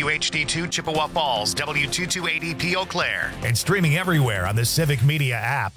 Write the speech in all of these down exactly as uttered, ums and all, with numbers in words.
W H D two Chippewa Falls, W two two eight E P Eau Claire. And streaming everywhere on the Civic Media app.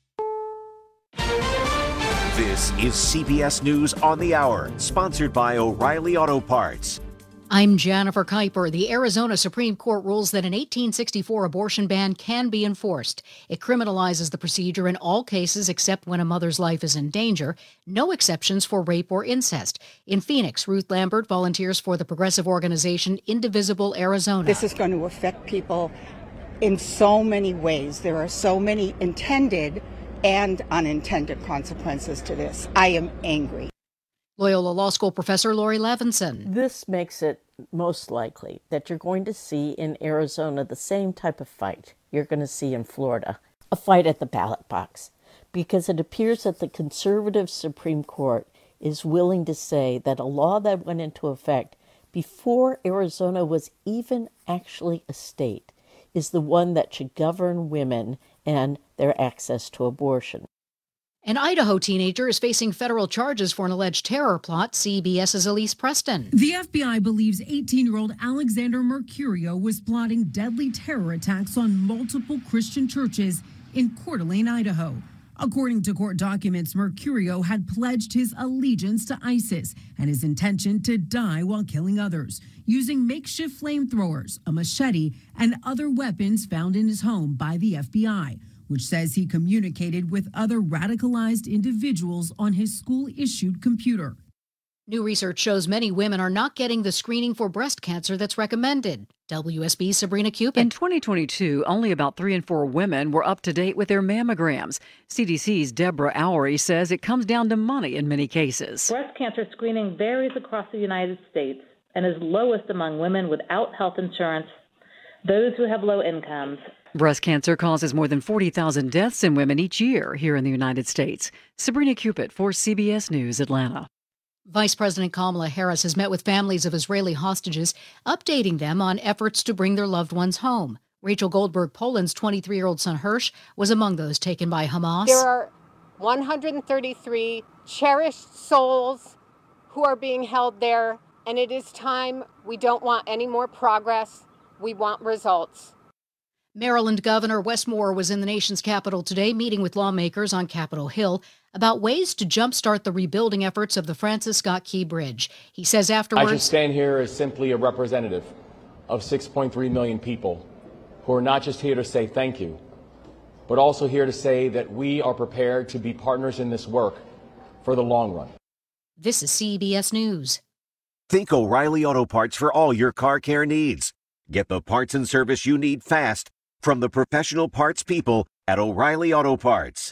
This is C B S News on the Hour, sponsored by O'Reilly Auto Parts. I'm Jennifer Kuiper. The Arizona Supreme Court rules that an eighteen sixty-four abortion ban can be enforced. It criminalizes the procedure in all cases except when a mother's life is in danger. No exceptions for rape or incest. In Phoenix, Ruth Lambert volunteers for the progressive organization Indivisible Arizona. This is going to affect people in so many ways. There are so many intended and unintended consequences to this. I am angry. Loyola Law School professor Lori Levinson. This makes it most likely that you're going to see in Arizona the same type of fight you're going to see in Florida, a fight at the ballot box, because it appears that the conservative Supreme Court is willing to say that a law that went into effect before Arizona was even actually a state is the one that should govern women and their access to abortion. An Idaho teenager is facing federal charges for an alleged terror plot. CBS's Elise Preston. The F B I believes eighteen-year-old Alexander Mercurio was plotting deadly terror attacks on multiple Christian churches in Coeur d'Alene, Idaho. According to court documents, Mercurio had pledged his allegiance to ISIS and his intention to die while killing others, using makeshift flamethrowers, a machete, and other weapons found in his home by the F B I, which says he communicated with other radicalized individuals on his school-issued computer. New research shows many women are not getting the screening for breast cancer that's recommended. W S B's Sabrina Cupid. In twenty twenty-two, only about three in four women were up to date with their mammograms. C D C's Deborah Oury says it comes down to money in many cases. Breast cancer screening varies across the United States and is lowest among women without health insurance, those who have low incomes. Breast cancer causes more than forty thousand deaths in women each year here in the United States. Sabrina Cupid for C B S News, Atlanta. Vice President Kamala Harris has met with families of Israeli hostages, updating them on efforts to bring their loved ones home. Rachel Goldberg Poland's twenty-three-year-old son Hirsch was among those taken by Hamas. There are one hundred thirty-three cherished souls who are being held there, and it is time. We don't want any more progress. We want results. Maryland Governor Wes Moore was in the nation's capital today, meeting with lawmakers on Capitol Hill about ways to jumpstart the rebuilding efforts of the Francis Scott Key Bridge. He says afterwards, I just stand here as simply a representative of six point three million people who are not just here to say thank you, but also here to say that we are prepared to be partners in this work for the long run. This is C B S News. Think O'Reilly Auto Parts for all your car care needs. Get the parts and service you need fast from the professional parts people at O'Reilly Auto Parts.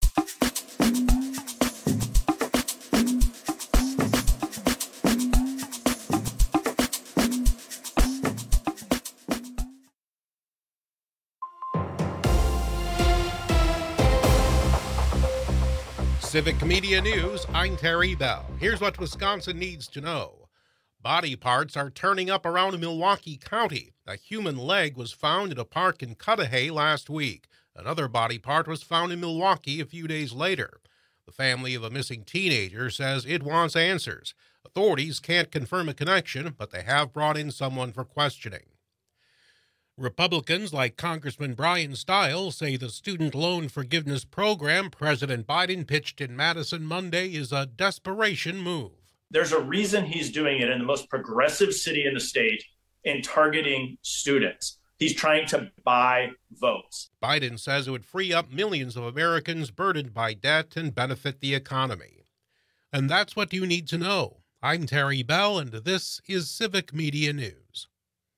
Civic Media News, I'm Terry Bell. Here's what Wisconsin needs to know. Body parts are turning up around Milwaukee County. A human leg was found at a park in Cudahy last week. Another body part was found in Milwaukee a few days later. The family of a missing teenager says it wants answers. Authorities can't confirm a connection, but they have brought in someone for questioning. Republicans like Congressman Brian Stiles say the student loan forgiveness program President Biden pitched in Madison Monday is a desperation move. There's a reason he's doing it in the most progressive city in the state in targeting students. He's trying to buy votes. Biden says it would free up millions of Americans burdened by debt and benefit the economy. And that's what you need to know. I'm Terry Bell, and this is Civic Media News.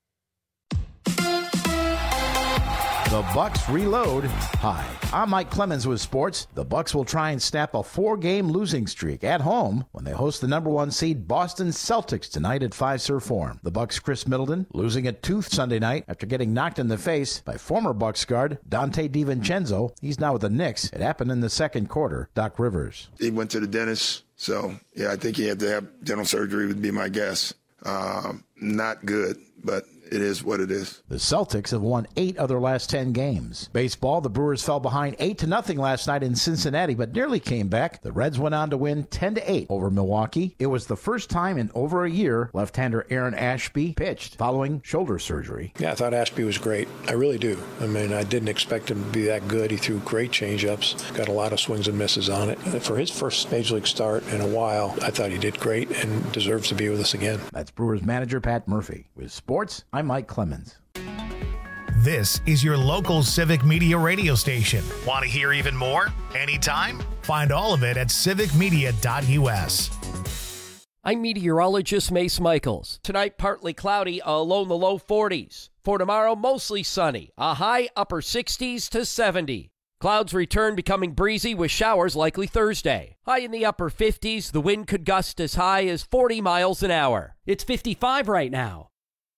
The Bucks reload. Hi, I'm Mike Clemens with sports. The Bucks will try and snap a four-game losing streak at home when they host the number one seed Boston Celtics tonight at Fiserv Forum. The Bucks' Chris Middleton losing at tooth Sunday night after getting knocked in the face by former Bucks guard Dante DiVincenzo. He's now with the Knicks. It happened in the second quarter. Doc Rivers. He went to the dentist, so yeah, I think he had to have dental surgery would be my guess. Um, not good, but it is what it is. The Celtics have won eight of their last ten games. Baseball, the Brewers fell behind eight to nothing last night in Cincinnati, but nearly came back. The Reds went on to win ten to eight over Milwaukee. It was the first time in over a year left-hander Aaron Ashby pitched following shoulder surgery. Yeah, I thought Ashby was great. I really do. I mean, I didn't expect him to be that good. He threw great changeups, got a lot of swings and misses on it. For his first Major League start in a while, I thought he did great and deserves to be with us again. That's Brewers manager Pat Murphy. With sports, I'm Mike Clemens. This is your local Civic Media radio station. Want to hear even more? Anytime? Find all of it at civic media dot u s. I'm meteorologist Mace Michaels. Tonight, partly cloudy, a low in the low forties. For tomorrow, mostly sunny, a high upper sixties to seventy. Clouds return, becoming breezy with showers likely Thursday. High in the upper fifties, the wind could gust as high as forty miles an hour. It's fifty-five right now.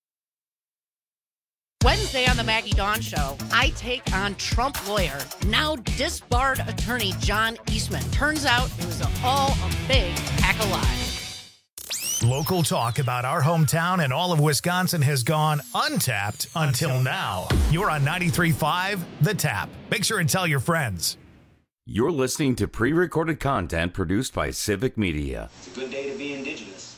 Wednesday on the Maggie Dawn Show, I take on Trump lawyer, now disbarred attorney John Eastman. Turns out it was all a big pack of lies. Local talk about our hometown and all of Wisconsin has gone untapped until now. You're on ninety-three point five The Tap. Make sure and tell your friends. You're listening to pre-recorded content produced by Civic Media. It's a good day to be indigenous.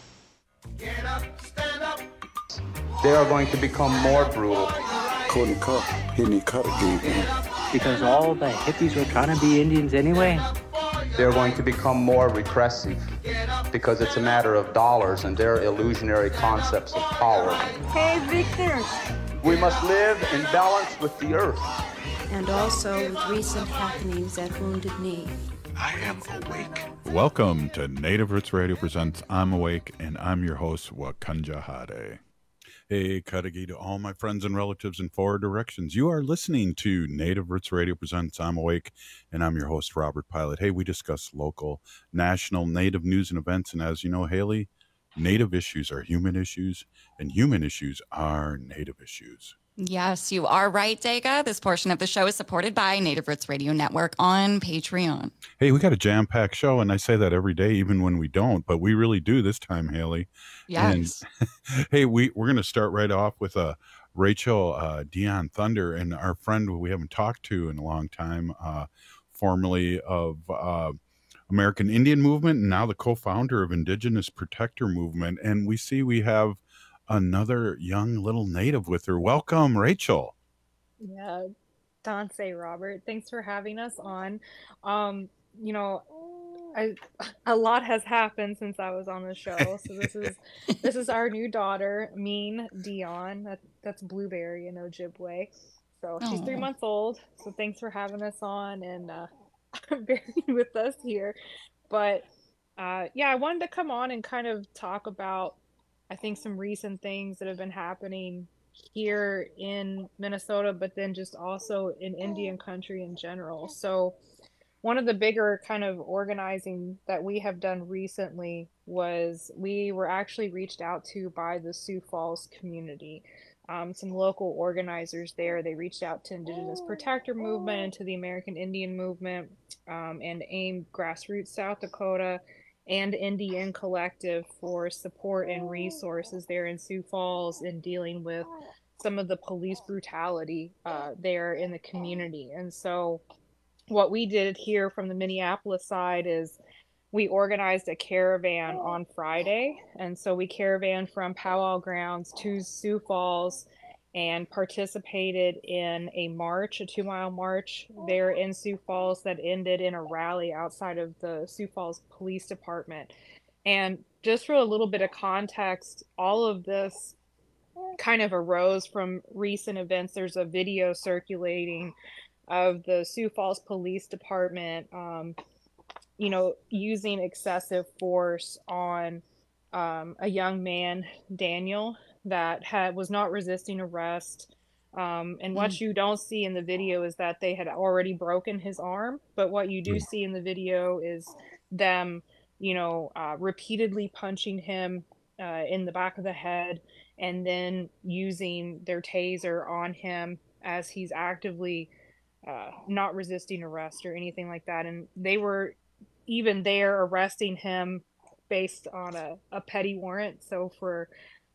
Get up, stand up. They are going to become more brutal. Couldn't cut. He didn't cut again. Because all the hippies were trying to be Indians anyway. They're going to become more repressive because it's a matter of dollars and their illusionary concepts of power. Hey, Victor. We must live in balance with the earth. And also with recent happenings at Wounded Knee. I am awake. Welcome to Native Roots Radio presents I'm Awake, and I'm your host, Wakanja Hade. Hey, Kadagi to all my friends and relatives in four directions. You are listening to Native Roots Radio presents I'm Awake, and I'm your host, Robert Pilot. Hey, we discuss local, national, Native news and events, and as you know, Haley, Native issues are human issues, and human issues are Native issues. Yes, you are right, Dega. This portion of the show is supported by Native Roots Radio Network on Patreon. Hey, we got a jam-packed show, and I say that every day, even when we don't, but we really do this time, Haley. Yes. And, hey, we, we're going to start right off with uh, Rachel uh, Dion Thunder, and our friend who we haven't talked to in a long time, uh, formerly of uh, American Indian Movement, and now the co-founder of Indigenous Protector Movement. And we see we have another young little Native with her. Welcome, Rachel. Yeah, Danse, Robert. Thanks for having us on. Um, you know, I, a lot has happened since I was on the show. So this is this is our new daughter, Mean Dion. That, that's Blueberry in Ojibwe. So she's Aww. three months old. So thanks for having us on and uh, bearing with us here. But uh, yeah, I wanted to come on and kind of talk about, I think, some recent things that have been happening here in Minnesota, but then just also in Indian country in general. So one of the bigger kind of organizing that we have done recently was we were actually reached out to by the Sioux Falls community. Um, some local organizers there, they reached out to Indigenous Protector Movement and to the American Indian Movement um, and AIM Grassroots South Dakota and Indian Collective for support and resources there in Sioux Falls in dealing with some of the police brutality uh, there in the community. And so what we did here from the Minneapolis side is we organized a caravan on Friday. And so we caravaned from Powwow Grounds to Sioux Falls and participated in a march, a two mile march there in Sioux Falls that ended in a rally outside of the Sioux Falls Police Department. And just for a little bit of context, all of this kind of arose from recent events. There's a video circulating of the Sioux Falls Police Department, um, you know, using excessive force on um, a young man, Daniel, that had was not resisting arrest. Um, and what mm. you don't see in the video is that they had already broken his arm. But what you do mm. see in the video is them, you know, uh, repeatedly punching him uh, in the back of the head and then using their taser on him as he's actively uh, not resisting arrest or anything like that. And they were even there arresting him based on a, a petty warrant. So for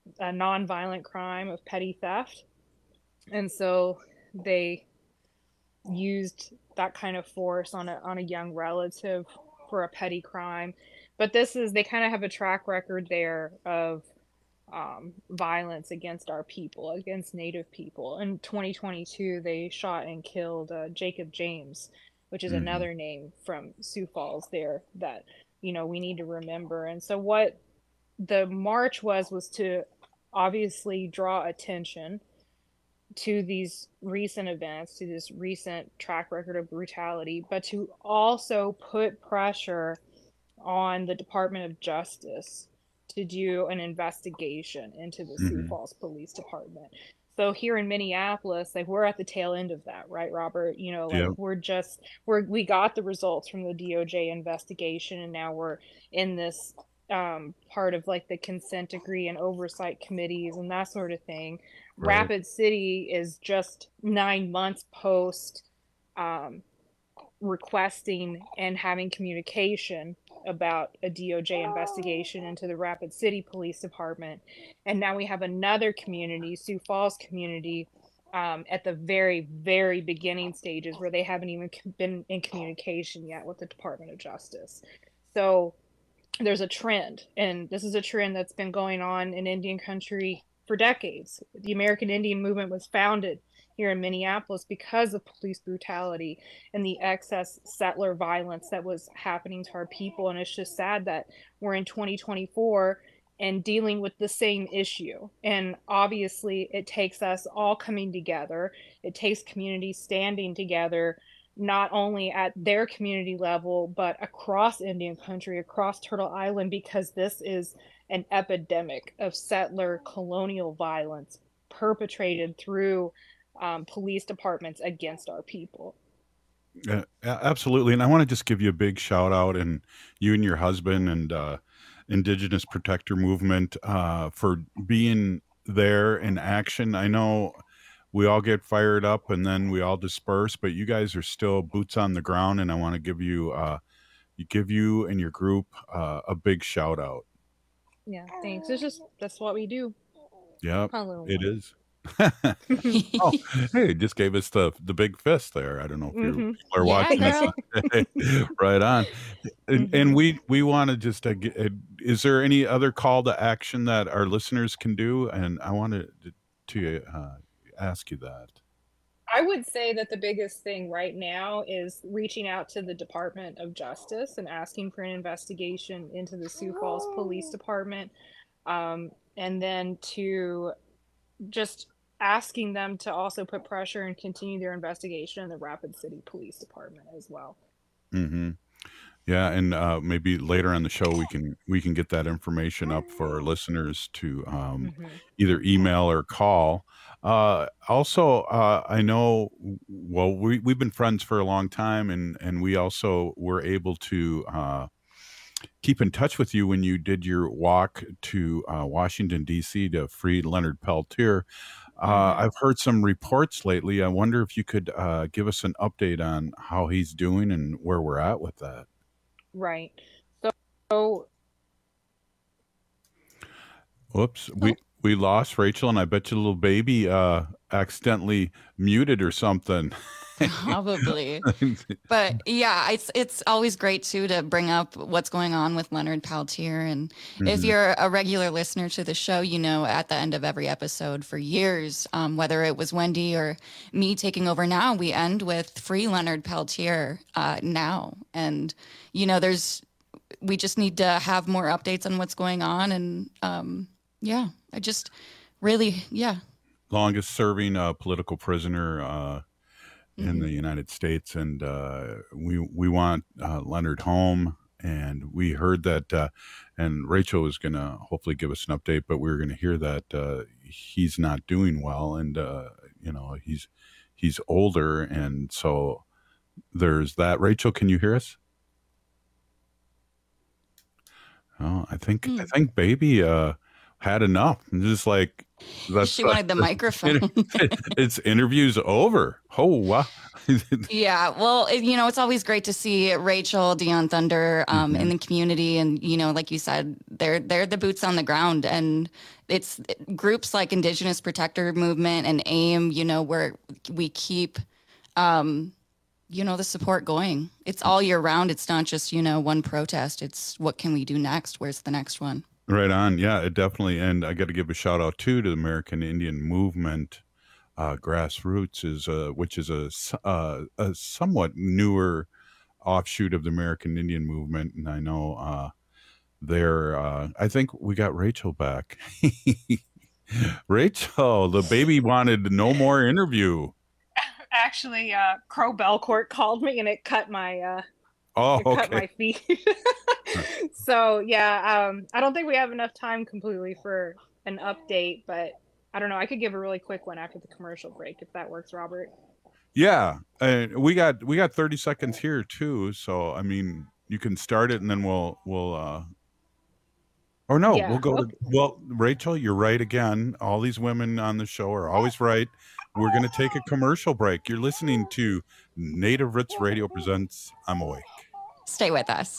a nonviolent crime of petty theft. And so they used that kind of force on a on a young relative for a petty crime. But this is, they kind of have a track record there of um, violence against our people, against Native people. In twenty twenty-two, they shot and killed uh, Jacob James, which is mm-hmm. another name from Sioux Falls there that, you know, we need to remember. And so what the march was, was to obviously draw attention to these recent events, to this recent track record of brutality, but to also put pressure on the Department of Justice to do an investigation into the mm-hmm. Sioux Falls Police Department. So here in Minneapolis, like, we're at the tail end of that, right, Robert? You know, like yep. we're just, we're, we got the results from the D O J investigation, and now we're in this um, part of like the consent decree and oversight committees and that sort of thing. Right. Rapid City is just nine months post um, requesting and having communication about a D O J investigation into the Rapid City Police Department. And now we have another community, Sioux Falls community, um, at the very, very beginning stages where they haven't even been in communication yet with the Department of Justice. So there's a trend, and this is a trend that's been going on in Indian country for decades. The American Indian movement was founded here in Minneapolis because of police brutality and the excess settler violence that was happening to our people. And it's just sad that we're in twenty twenty-four and dealing with the same issue. And obviously it takes us all coming together. It takes communities standing together, not only at their community level, but across Indian country, across Turtle Island, because this is an epidemic of settler colonial violence perpetrated through um, police departments against our people. Uh, absolutely. And I want to just give you a big shout out, and you and your husband and uh, Indigenous Protector Movement uh, for being there in action. I know we all get fired up and then we all disperse, but you guys are still boots on the ground. And I want to give you, uh, you give you and your group uh, a big shout out. Yeah, thanks. It's just, that's what we do. Yeah, it is. Oh, hey, just gave us the the big fist there. I don't know if mm-hmm. you are watching yeah, this. Right on. And, mm-hmm. and we we want to just uh, get, uh, is there any other call to action that our listeners can do? And I wanted to, to uh, ask you that. I would say that the biggest thing right now is reaching out to the Department of Justice and asking for an investigation into the Sioux Falls Police Department, um, and then to just asking them to also put pressure and continue their investigation in the Rapid City Police Department as well. Mm-hmm. Yeah, and uh, maybe later on the show we can we can get that information up for our listeners to um, mm-hmm. either email or call. Uh, also, uh, I know, well, we, we've been friends for a long time, and, and we also were able to uh, keep in touch with you when you did your walk to uh, Washington, D C to free Leonard Peltier. Uh, I've heard some reports lately. I wonder if you could uh, give us an update on how he's doing and where we're at with that. Right. So, so whoops, we we lost Rachel, and I bet your little baby uh, accidentally muted or something. Probably. But yeah, it's it's always great too to bring up what's going on with Leonard Peltier. And mm-hmm. if you're a regular listener to the show, you know at the end of every episode for years, um, whether it was Wendy or me taking over now, we end with free Leonard Peltier uh, now. And you know, there's we just need to have more updates on what's going on. And um, yeah, I just really yeah. Longest serving uh, political prisoner Uh... in Mm-hmm. the United States, and uh, we we want uh, Leonard home. And we heard that, uh, and Rachel was going to hopefully give us an update, but we were going to hear that uh, he's not doing well, and uh, you know he's he's older, and so there's that. Rachel, can you hear us? Oh, I think mm. I think baby uh, had enough. Just like. That's, she wanted the microphone. It's interview's over. Oh, wow. Yeah, well, it, you know, it's always great to see Rachel, Dion Thunder um, mm-hmm. in the community. And, you know, like you said, they're they're the boots on the ground. And it's groups like Indigenous Protector Movement and AIM, you know, where we keep, um, you know, the support going. It's all year round. It's not just, you know, one protest. It's what can we do next? Where's the next one? Right on. Yeah, it definitely. And I got to give a shout out, too, to the American Indian Movement. Uh, Grassroots is uh, which is a, uh, a somewhat newer offshoot of the American Indian Movement, and I know uh, they're. Uh, I think we got Rachel back. Rachel, the baby wanted no more interview. Actually, uh, Crow Belcourt called me, and it cut my. Uh, oh, it okay. cut my feed. So yeah, um, I don't think we have enough time completely for an update, but. I don't know. I could give a really quick one after the commercial break if that works, Robert. Yeah, uh, we got we got thirty seconds here too. So I mean, you can start it and then we'll we'll. Uh... Or no, yeah, we'll go. Okay. To, well, Rachel, you're right again. All these women on the show are always right. We're going to take a commercial break. You're listening to Native Roots Radio presents I'm Awake. Stay with us.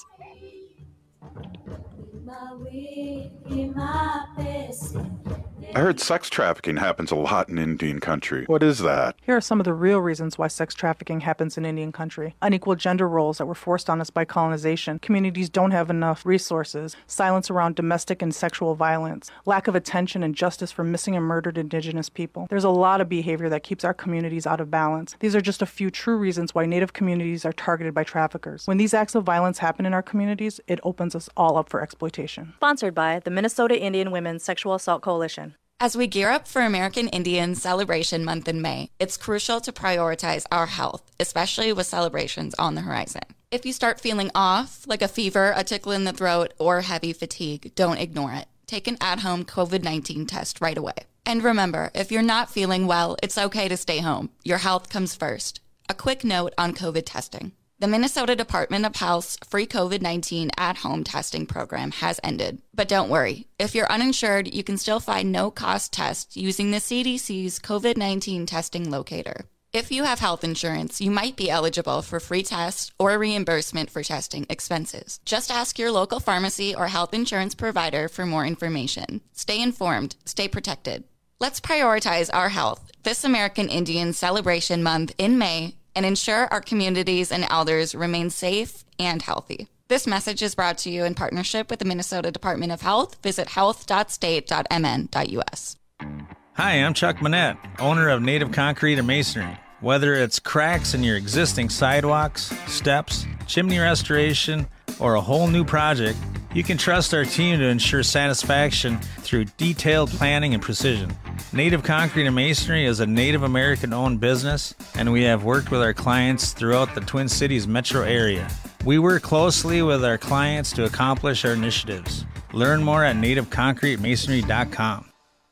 I heard sex trafficking happens a lot in Indian country. What is that? Here are some of the real reasons why sex trafficking happens in Indian country. Unequal gender roles that were forced on us by colonization. Communities don't have enough resources. Silence around domestic and sexual violence. Lack of attention and justice for missing and murdered Indigenous people. There's a lot of behavior that keeps our communities out of balance. These are just a few true reasons why Native communities are targeted by traffickers. When these acts of violence happen in our communities, it opens us all up for exploitation. Sponsored by the Minnesota Indian Women's Sexual Assault Coalition. As we gear up for American Indian Celebration Month in May, it's crucial to prioritize our health, especially with celebrations on the horizon. If you start feeling off, like a fever, a tickle in the throat, or heavy fatigue, don't ignore it. Take an at-home COVID nineteen test right away. And remember, if you're not feeling well, it's okay to stay home. Your health comes first. A quick note on COVID testing. The Minnesota Department of Health's free COVID nineteen at-home testing program has ended. But don't worry. If you're uninsured, you can still find no-cost tests using the C D C's COVID nineteen testing locator. If you have health insurance, you might be eligible for free tests or reimbursement for testing expenses. Just ask your local pharmacy or health insurance provider for more information. Stay informed. Stay protected. Let's prioritize our health this American Indian Celebration Month in May and ensure our communities and elders remain safe and healthy. This message is brought to you in partnership with the Minnesota Department of Health. Visit health dot state dot m n dot u s. Hi, I'm Chuck Manette, owner of Native Concrete and Masonry. Whether it's cracks in your existing sidewalks, steps, chimney restoration, or a whole new project, you can trust our team to ensure satisfaction through detailed planning and precision. Native Concrete and Masonry is a Native American-owned business, and we have worked with our clients throughout the Twin Cities metro area. We work closely with our clients to accomplish our initiatives. Learn more at native concrete masonry dot com.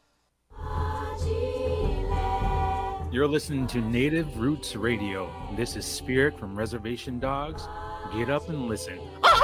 You're listening to Native Roots Radio. This is Spirit from Reservation Dogs. Get up and listen.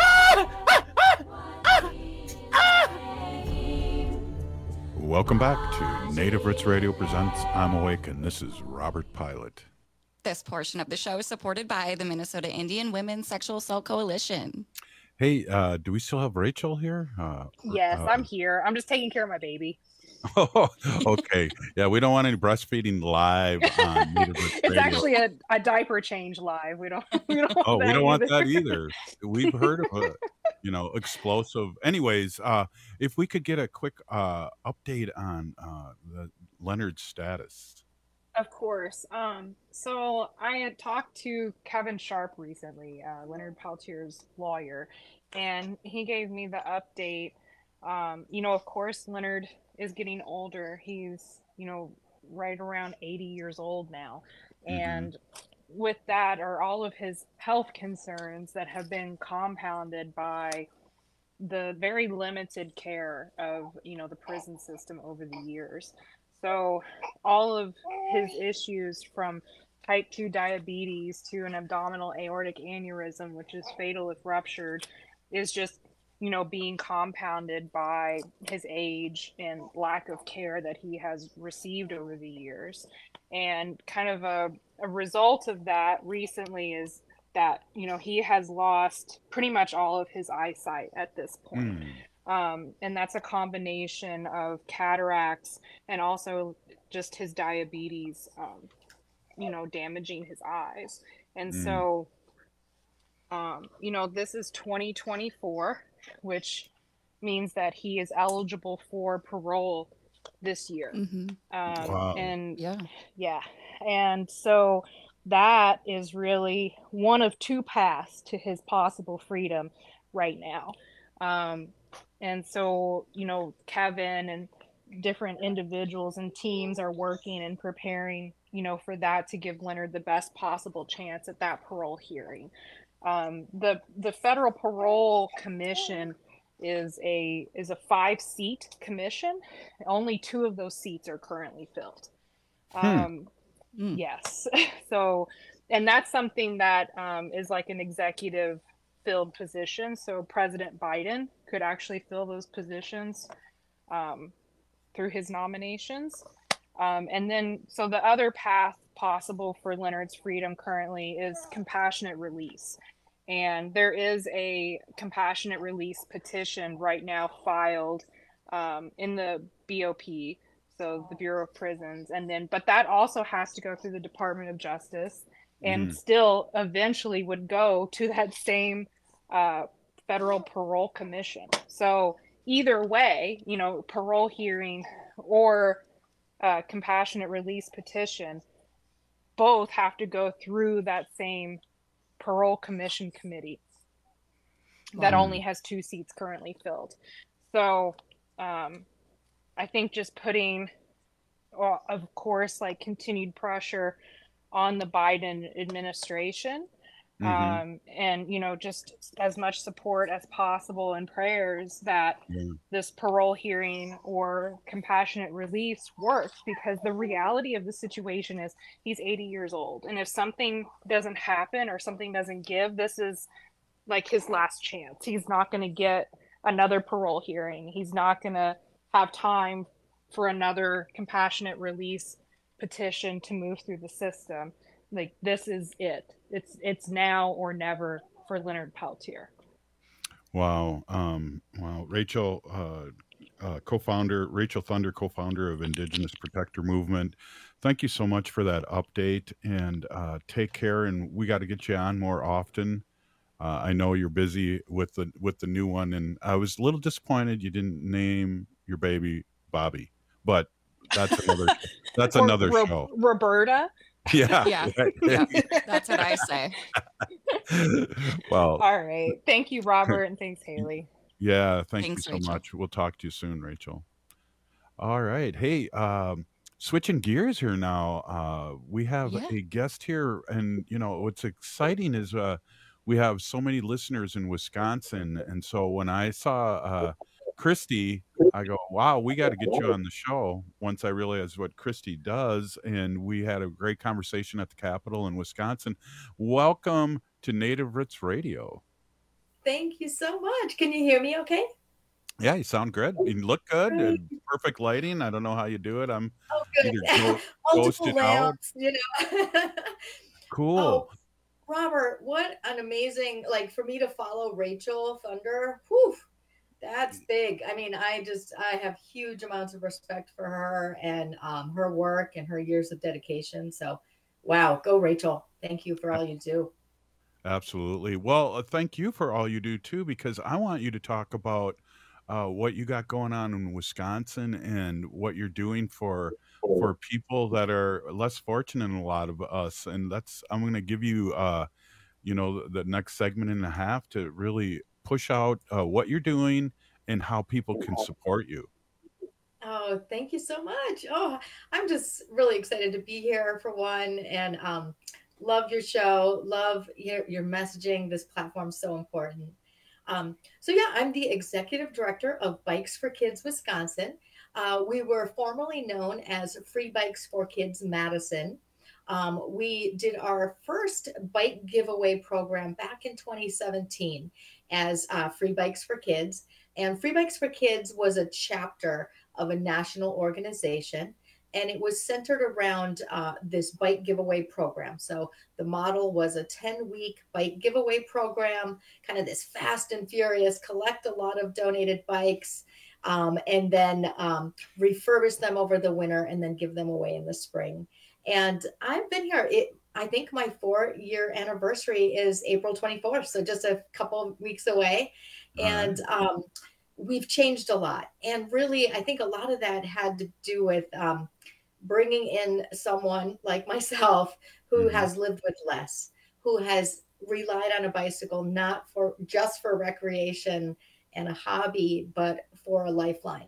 Welcome back to Native Roots Radio presents I'm Awake, and this is Robert Pilot. This portion of the show is supported by the Minnesota Indian Women's Sexual Assault Coalition. Hey, uh, do we still have Rachel here? Uh, yes, uh, I'm here. I'm just taking care of my baby. Oh, okay. Yeah, we don't want any breastfeeding live on Native Roots It's Radio. actually a, a diaper change live. We don't. We don't want oh, we that don't want either. that either. We've heard of a, you know, explosive. Anyways, uh, if we could get a quick uh, update on uh, the Leonard's status. Of course. Um, so I had talked to Kevin Sharp recently, uh, Leonard Peltier's lawyer, and he gave me the update. Um, you know, of course, Leonard is getting older. He's, you know, right around eighty years old now. Mm-hmm. And with that are all of his health concerns that have been compounded by the very limited care of, you know, the prison system over the years. So all of his issues, from type two diabetes to an abdominal aortic aneurysm, which is fatal if ruptured, is just you know, being compounded by his age and lack of care that he has received over the years. And kind of a, a result of that recently is that, you know, he has lost pretty much all of his eyesight at this point. Mm. Um, and that's a combination of cataracts and also just his diabetes, um, you know, damaging his eyes. And mm. so, um, you know, this is twenty twenty-four, which means that he is eligible for parole this year. Mm-hmm. Um, wow. And yeah, yeah. And so that is really one of two paths to his possible freedom right now. Um, and so, you know, Kevin and different individuals and teams are working and preparing, you know, for that to give Leonard the best possible chance at that parole hearing. Um, the the Federal Parole Commission is a is a five seat commission. Only two of those seats are currently filled. Um, hmm. Yes. So, and that's something that um, is like an executive filled position. So President Biden could actually fill those positions um, through his nominations. Um, and then, so the other path possible for Leonard's freedom currently is compassionate release. And there is a compassionate release petition right now filed um, in the B O P, so the Bureau of Prisons. And then, but that also has to go through the Department of Justice and mm. still eventually would go to that same uh, Federal Parole Commission. So either way, you know, parole hearing or uh, compassionate release petition, both have to go through that same parole commission committee that wow. only has two seats currently filled. So um, I think just putting, well, of course, like continued pressure on the Biden administration mm-hmm. um, and, you know, just as much support as possible and prayers that yeah. this parole hearing or compassionate release works, because the reality of the situation is he's eighty years old. And if something doesn't happen or something doesn't give, this is like his last chance. He's not going to get another parole hearing. He's not going to have time for another compassionate release petition to move through the system. Like, this is it. It's it's now or never for Leonard Peltier. Wow. Um, wow. Rachel, uh, uh, co-founder, Rachel Thunder, co-founder of Indigenous Protector Movement. Thank you so much for that update, and uh, take care. And we got to get you on more often. Uh, I know you're busy with the with the new one, and I was a little disappointed you didn't name your baby Bobby, but that's another that's or another Ro- show. Roberta. Yeah, yeah, yeah, that's what I say. Well, all right. Thank you, Robert, and thanks, Haley. Yeah, thank thanks, you so Rachel. much. We'll talk to you soon, Rachel. All right. Hey, um, switching gears here now. Uh, we have Yeah. a guest here, and you know what's exciting is uh, we have so many listeners in Wisconsin, and so when I saw uh, Christy, I go, wow, we got to get you on the show. Once I realized what Christy does, and we had a great conversation at the Capitol in Wisconsin. Welcome to Native Roots Radio. Thank you so much. Can you hear me okay? Yeah, you sound good. You look good. And perfect lighting. I don't know how you do it. I'm oh, good. either go, multiple lamps, you know. Cool. Oh, Robert, what an amazing, like, for me to follow Rachel Thunder. Whew. That's big. I mean, I just, I have huge amounts of respect for her and um, her work and her years of dedication. So, wow, go Rachel. Thank you for all you do. Absolutely. Well, uh, thank you for all you do too, because I want you to talk about uh, what you got going on in Wisconsin and what you're doing for for people that are less fortunate than a lot of us. And that's, I'm going to give you, uh, you know, the next segment and a half to really push out uh, what you're doing and how people can support you. Oh, thank you so much. Oh, I'm just really excited to be here for one, and um, love your show, love your, your messaging. This platform's so important. Um, so yeah, I'm the executive director of Bikes for Kids Wisconsin. Uh, we were formerly known as Free Bikes for Kids Madison. Um, we did our first bike giveaway program back in twenty seventeen. as uh, Free Bikes for Kids. And Free Bikes for Kids was a chapter of a national organization, and it was centered around uh, this bike giveaway program. So the model was a ten-week bike giveaway program, kind of this fast and furious, collect a lot of donated bikes, um, and then um, refurbish them over the winter and then give them away in the spring. And I've been here. It, I think my four-year anniversary is April twenty-fourth, so just a couple of weeks away. All and right. um, we've changed a lot. And really, I think a lot of that had to do with um, bringing in someone like myself who mm-hmm. has lived with less, who has relied on a bicycle not for just for recreation and a hobby, but for a lifeline.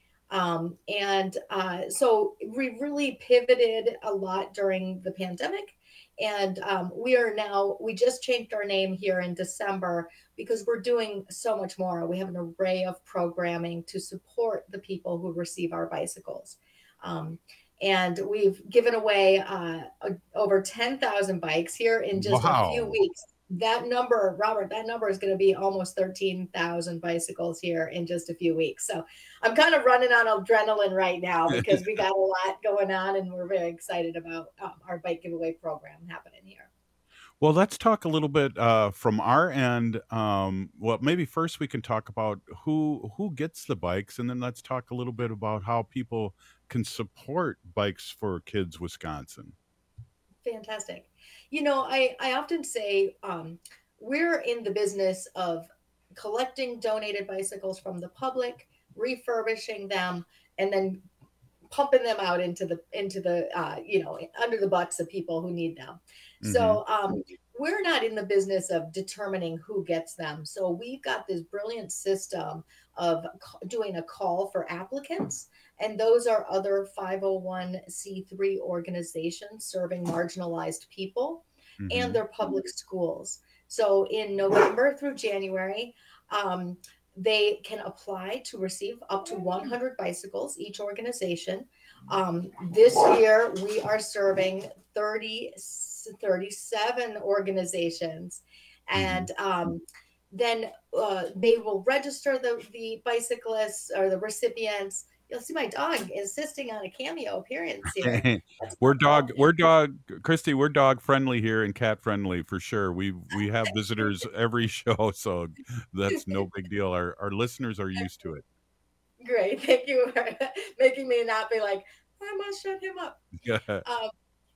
Um, and uh, so we really pivoted a lot during the pandemic. And um, we are now, we just changed our name here in December because we're doing so much more. We have an array of programming to support the people who receive our bicycles. Um, and we've given away uh, over ten thousand bikes here in just wow. a few weeks. That number, Robert, that number is going to be almost thirteen thousand bicycles here in just a few weeks. So I'm kind of running on adrenaline right now because we got a lot going on and we're very excited about um, our bike giveaway program happening here. Well, let's talk a little bit uh, from our end. Um, well, maybe first we can talk about who who gets the bikes, and then let's talk a little bit about how people can support Bikes for Kids Wisconsin. Fantastic. You know, I, I often say um, we're in the business of collecting donated bicycles from the public, refurbishing them, and then pumping them out into the into the uh, you know under the butts of people who need them. Mm-hmm. So um, we're not in the business of determining who gets them. So we've got this brilliant system of doing a call for applicants. And those are other five oh one c three organizations serving marginalized people mm-hmm. and their public schools. So in November through January, um, they can apply to receive up to one hundred bicycles, each organization. Um, this year, we are serving thirty, thirty-seven organizations. And um, then uh, they will register the, the bicyclists or the recipients. You'll see my dog insisting on a cameo appearance here. we're dog, we're dog, Christy, we're dog friendly here and cat friendly for sure. We we have visitors every show, so that's no big deal. Our our listeners are used to it. Great, thank you for making me not be like, I must shut him up. um,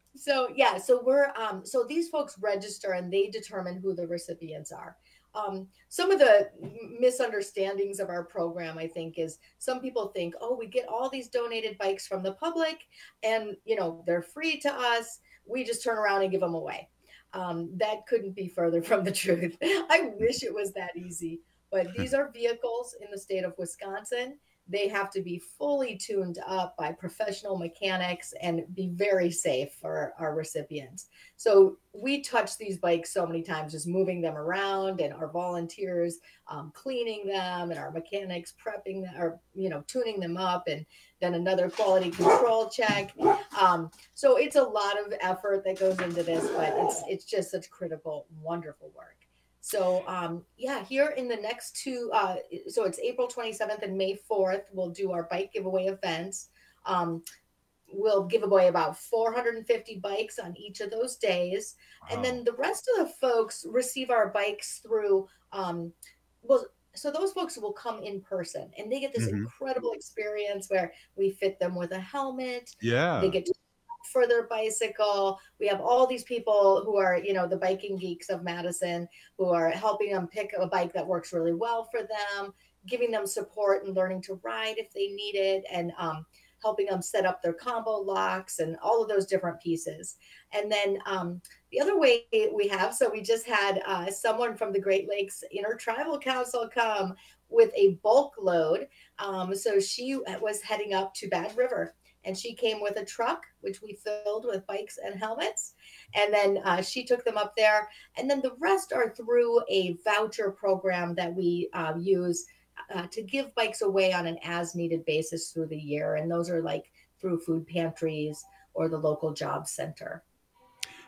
so yeah, so we're um, so these folks register and they determine who the recipients are. Um, some of the misunderstandings of our program, I think, is some people think, oh, we get all these donated bikes from the public and, you know, they're free to us. We just turn around and give them away. Um, that couldn't be further from the truth. I wish it was that easy, but these are vehicles in the state of Wisconsin. They have to be fully tuned up by professional mechanics and be very safe for our recipients. So we touch these bikes so many times, just moving them around, and our volunteers um, cleaning them, and our mechanics prepping them, or you know, tuning them up, and then another quality control check. Um, so it's a lot of effort that goes into this, but it's it's just such critical, wonderful work. So, um, yeah, here in the next two, uh, so it's April twenty-seventh and May fourth, we'll do our bike giveaway events. Um, we'll give away about four hundred fifty bikes on each of those days. Wow. And then the rest of the folks receive our bikes through, um, well, so those folks will come in person and they get this mm-hmm. incredible experience where we fit them with a helmet. Yeah. They get to for their bicycle. We have all these people who are, you know, the biking geeks of Madison who are helping them pick a bike that works really well for them, giving them support and learning to ride if they need it, and um, helping them set up their combo locks and all of those different pieces. And then um, the other way we have, so we just had uh, someone from the Great Lakes Intertribal Council come with a bulk load. Um, so she was heading up to Bad River. And she came with a truck, which we filled with bikes and helmets. And then uh, she took them up there. And then the rest are through a voucher program that we uh, use uh, to give bikes away on an as-needed basis through the year. And those are like through food pantries or the local job center.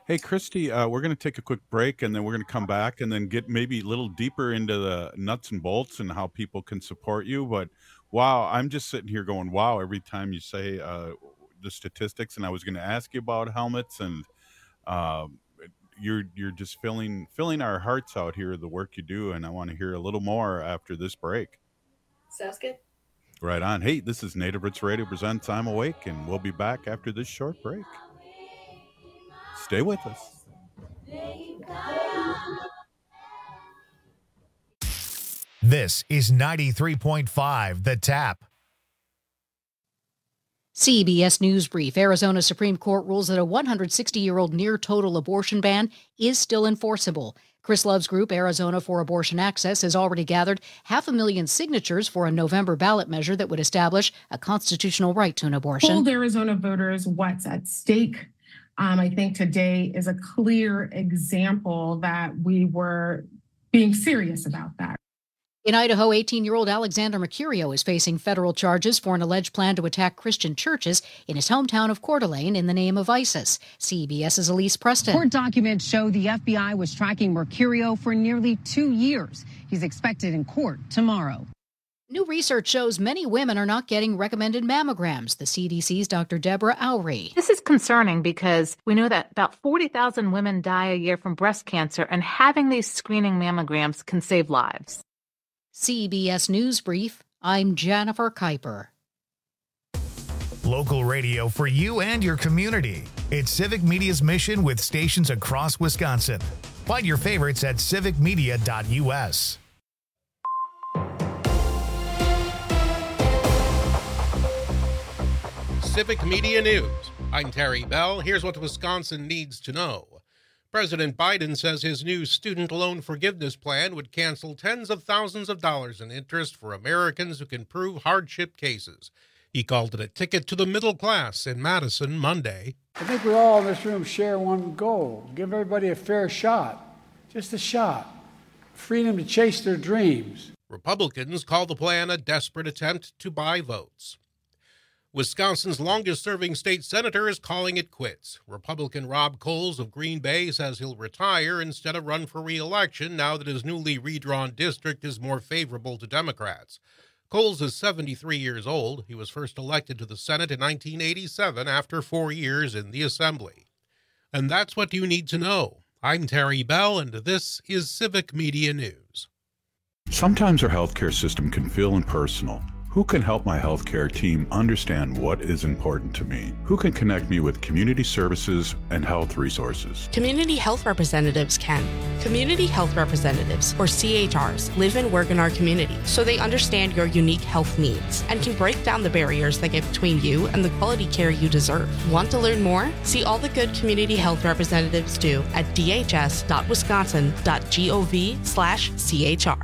Hey, Christy, uh, we're going to take a quick break, and then we're going to come back and then get maybe a little deeper into the nuts and bolts and how people can support you. But wow, I'm just sitting here going, wow, every time you say uh, the statistics. And I was going to ask you about helmets, and uh, you're you're just filling filling our hearts out here, the work you do. And I want to hear a little more after this break. Sounds good. Right on. Hey, this is Native Roots Radio presents I'm Awake, and we'll be back after this short break. Stay with us. This is ninety-three point five The Tap. C B S News Brief. Arizona Supreme Court rules that a one hundred sixty-year-old near-total abortion ban is still enforceable. Chris Love's group, Arizona for Abortion Access, has already gathered half a million signatures for a November ballot measure that would establish a constitutional right to an abortion. Told Arizona voters what's at stake. Um, I think today is a clear example that we were being serious about that. In Idaho, eighteen-year-old Alexander Mercurio is facing federal charges for an alleged plan to attack Christian churches in his hometown of Coeur d'Alene in the name of ISIS. CBS's Elise Preston. Court documents show the F B I was tracking Mercurio for nearly two years. He's expected in court tomorrow. New research shows many women are not getting recommended mammograms. The C D C's Doctor Deborah Owry. This is concerning because we know that about forty thousand women die a year from breast cancer, and having these screening mammograms can save lives. C B S News Brief, I'm Jennifer Kuiper. Local radio for you and your community. It's Civic Media's mission with stations across Wisconsin. Find your favorites at civic media dot u s. Civic Media News. I'm Terry Bell. Here's what Wisconsin needs to know. President Biden says his new student loan forgiveness plan would cancel tens of thousands of dollars in interest for Americans who can prove hardship cases. He called it a ticket to the middle class in Madison Monday. I think we all in this room share one goal. Give everybody a fair shot. Just a shot. Freedom to chase their dreams. Republicans call the plan a desperate attempt to buy votes. Wisconsin's longest-serving state senator is calling it quits. Republican Rob Coles of Green Bay says he'll retire instead of run for re-election now that his newly redrawn district is more favorable to Democrats. Coles is seventy-three years old. He was first elected to the Senate in nineteen eighty-seven after four years in the Assembly. And that's what you need to know. I'm Terry Bell, and this is Civic Media News. Sometimes our healthcare system can feel impersonal. Who can help my healthcare team understand what is important to me? Who can connect me with community services and health resources? Community health representatives can. Community health representatives, or C H Rs, live and work in our community, so they understand your unique health needs and can break down the barriers that get between you and the quality care you deserve. Want to learn more? See all the good community health representatives do at d h s dot wisconsin dot gov slash C H R.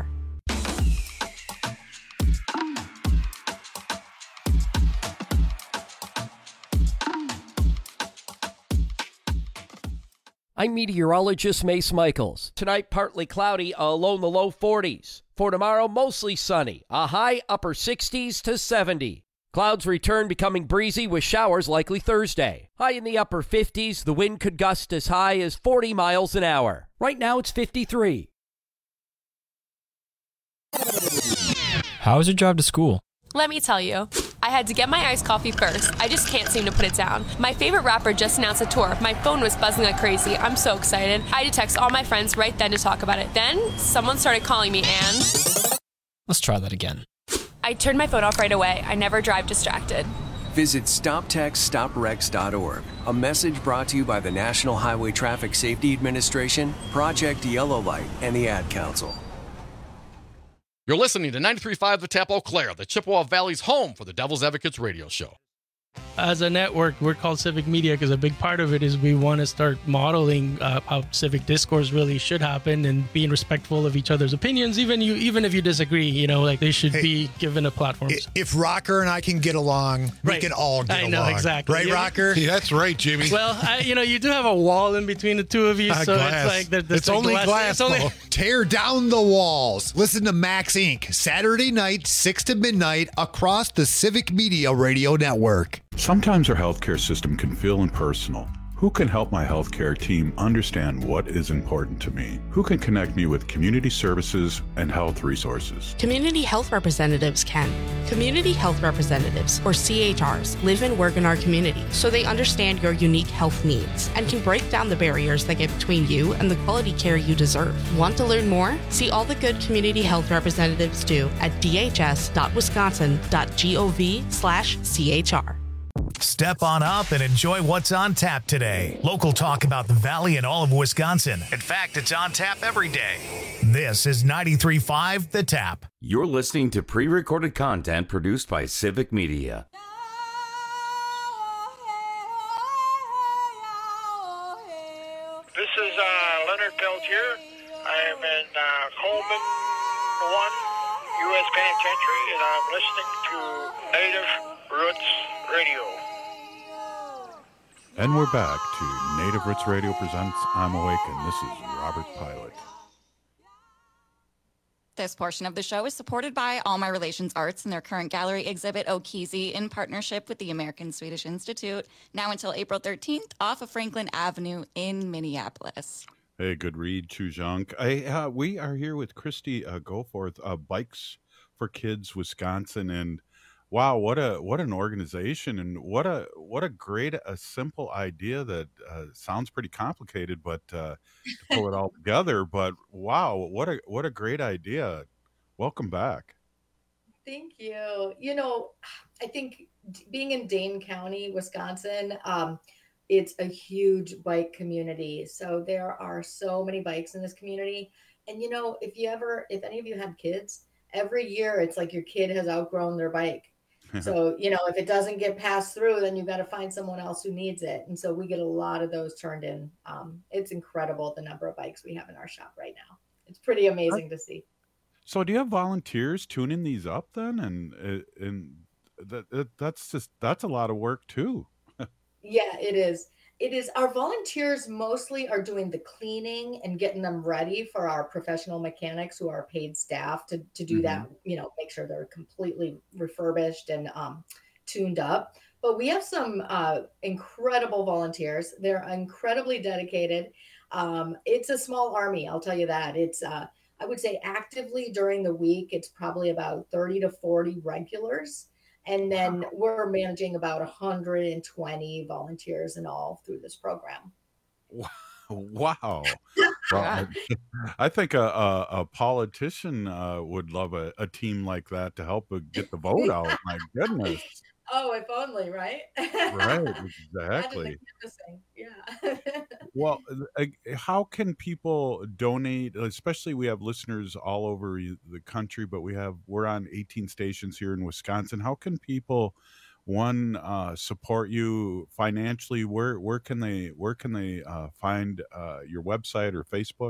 I'm meteorologist Mace Michaels. Tonight, partly cloudy, a low in the low forties. For tomorrow, mostly sunny, a high upper sixties to seventy. Clouds return, becoming breezy with showers likely Thursday. High in the upper fifties, the wind could gust as high as forty miles an hour. Right now, it's fifty-three. How is your drive to school? Let me tell you, I had to get my iced coffee first. I just can't seem to put it down. My favorite rapper just announced a tour. My phone was buzzing like crazy. I'm so excited. I had to text all my friends right then to talk about it. Then, someone started calling me and... Let's try that again. I turned my phone off right away. I never drive distracted. Visit stop text stop wrecks dot org. A message brought to you by the National Highway Traffic Safety Administration, Project Yellow Light, and the Ad Council. You're listening to ninety-three point five The Tap Eau Claire, the Chippewa Valley's home for the Devil's Advocates radio show. As a network, we're called Civic Media because a big part of it is we want to start modeling uh, how civic discourse really should happen and being respectful of each other's opinions, even you, even if you disagree. You know, like they should hey, be given a platform. If Rocker and I can get along, we right. can all get I along. know, exactly. Right, yeah. Rocker? Yeah, that's right, Jimmy. Well, I, you know, you do have a wall in between the two of you, uh, so glass. it's like... The, the it's only glass, glass it's only... Tear down the walls. Listen to Max Incorporated. Saturday night, six to midnight, across the Civic Media Radio Network. Sometimes our healthcare system can feel impersonal. Who can help my healthcare team understand what is important to me? Who can connect me with community services and health resources? Community health representatives can. Community health representatives, or C H Rs, live and work in our community, so they understand your unique health needs and can break down the barriers that get between you and the quality care you deserve. Want to learn more? See all the good community health representatives do at d h s dot wisconsin dot gov slash c h r. Step on up and enjoy what's on tap today. Local talk about the Valley and all of Wisconsin. In fact, it's on tap every day. This is ninety-three point five The Tap. You're listening to pre-recorded content produced by Civic Media. This is uh, Leonard Peltier. I am in uh, Coleman one U S Penitentiary, and I'm listening to Native Roots Radio. And we're back to Native Roots Radio presents I'm Awake, and this is Robert Pilot. This portion of the show is supported by All My Relations Arts and their current gallery exhibit Okizi in partnership with the American Swedish Institute, now until April thirteenth off of Franklin Avenue in Minneapolis. Hey, good read, Chuzhank. I, uh, we are here with Christy uh, Goforth, uh, Bikes for Kids Wisconsin, and wow, what a what an organization, and what a what a great a simple idea that uh, sounds pretty complicated, but uh, to pull it all together. But wow, what a what a great idea! Welcome back. Thank you. You know, I think being in Dane County, Wisconsin, um, it's a huge bike community. So there are so many bikes in this community, and you know, if you ever, if any of you have kids, every year it's like your kid has outgrown their bike. So, you know, if it doesn't get passed through, then you've got to find someone else who needs it. And so we get a lot of those turned in. Um, it's incredible the number of bikes we have in our shop right now. It's pretty amazing to see. So do you have volunteers tuning these up then? And and that that's just that's a lot of work too. Yeah, it is. It is. Our volunteers mostly are doing the cleaning and getting them ready for our professional mechanics who are paid staff to, to do mm-hmm. that, you know, make sure they're completely refurbished and um, tuned up. But we have some uh, incredible volunteers. They're incredibly dedicated. Um, it's a small army, I'll tell you that. It's, uh, I would say actively during the week, it's probably about thirty to forty regulars. And then we're managing about one hundred twenty volunteers in all through this program. Wow. Well, I, I think a, a, a politician uh, would love a, a team like that to help get the vote out. My goodness. Oh, if only, right? Right, exactly. Yeah. Well, how can people donate? Especially, we have listeners all over the country, but we have we're on eighteen stations here in Wisconsin. How can people, one, uh, support you financially? Where where can they where can they uh, find uh, your website or Facebook?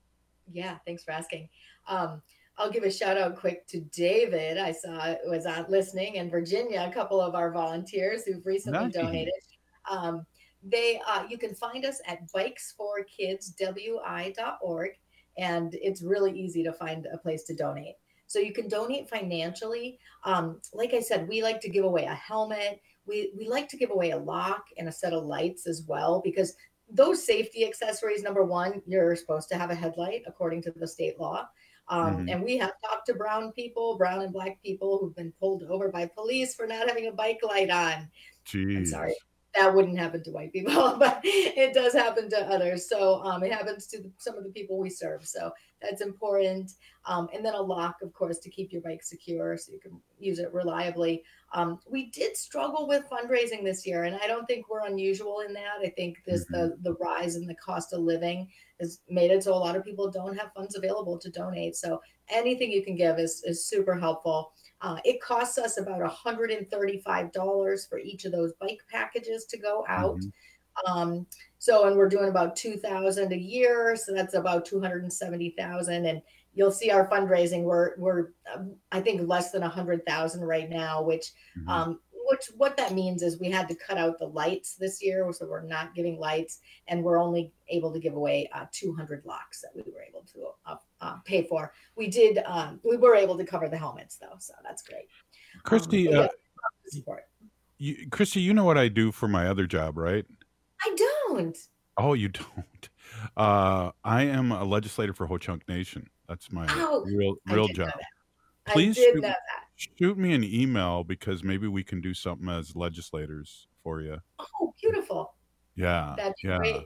Yeah, thanks for asking. Um, I'll give a shout out quick to David. I saw was on listening, and Virginia, a couple of our volunteers who've recently nice. donated. Um, they uh, you can find us at bikes for kids w i dot org, and it's really easy to find a place to donate. So you can donate financially. Um, like I said, we like to give away a helmet. We we like to give away a lock and a set of lights as well, because those safety accessories, number one, you're supposed to have a headlight according to the state law. Um, mm-hmm. And we have talked to brown people, brown and black people who've been pulled over by police for not having a bike light on. Jeez. I'm sorry. That wouldn't happen to white people, but it does happen to others. So um, it happens to some of the people we serve. So that's important. Um, and then a lock, of course, to keep your bike secure so you can use it reliably. Um, we did struggle with fundraising this year, and I don't think we're unusual in that. I think this mm-hmm. the the rise in the cost of living has made it so a lot of people don't have funds available to donate. So anything you can give is, is super helpful. Uh, it costs us about one hundred thirty-five dollars for each of those bike packages to go out. Mm-hmm. Um, so, and we're doing about two thousand a year. So that's about two hundred seventy thousand. And you'll see our fundraising. We're, we're, um, I think less than a hundred thousand right now, which, mm-hmm. um, which what that means is we had to cut out the lights this year. So we're not giving lights, and we're only able to give away uh, two hundred locks that we were able to uh, uh, pay for. We did, um, we were able to cover the helmets though. So that's great. Christy, um, uh, you, Christy, you know what I do for my other job, right? I don't. don't. Oh, you don't. Uh, I am a legislator for Ho Chunk Nation. That's my Oh, real I real did know job. that. I Please did shoot, know that. shoot me an email because maybe we can do something as legislators for you. Oh, beautiful. Yeah, That'd be yeah. great.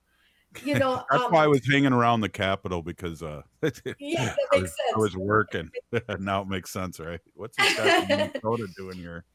You know, That's um, why I was hanging around the Capitol because uh, yeah, that I, makes was, I sense. was working. Now it makes sense, right? What's this guy from Minnesota doing here?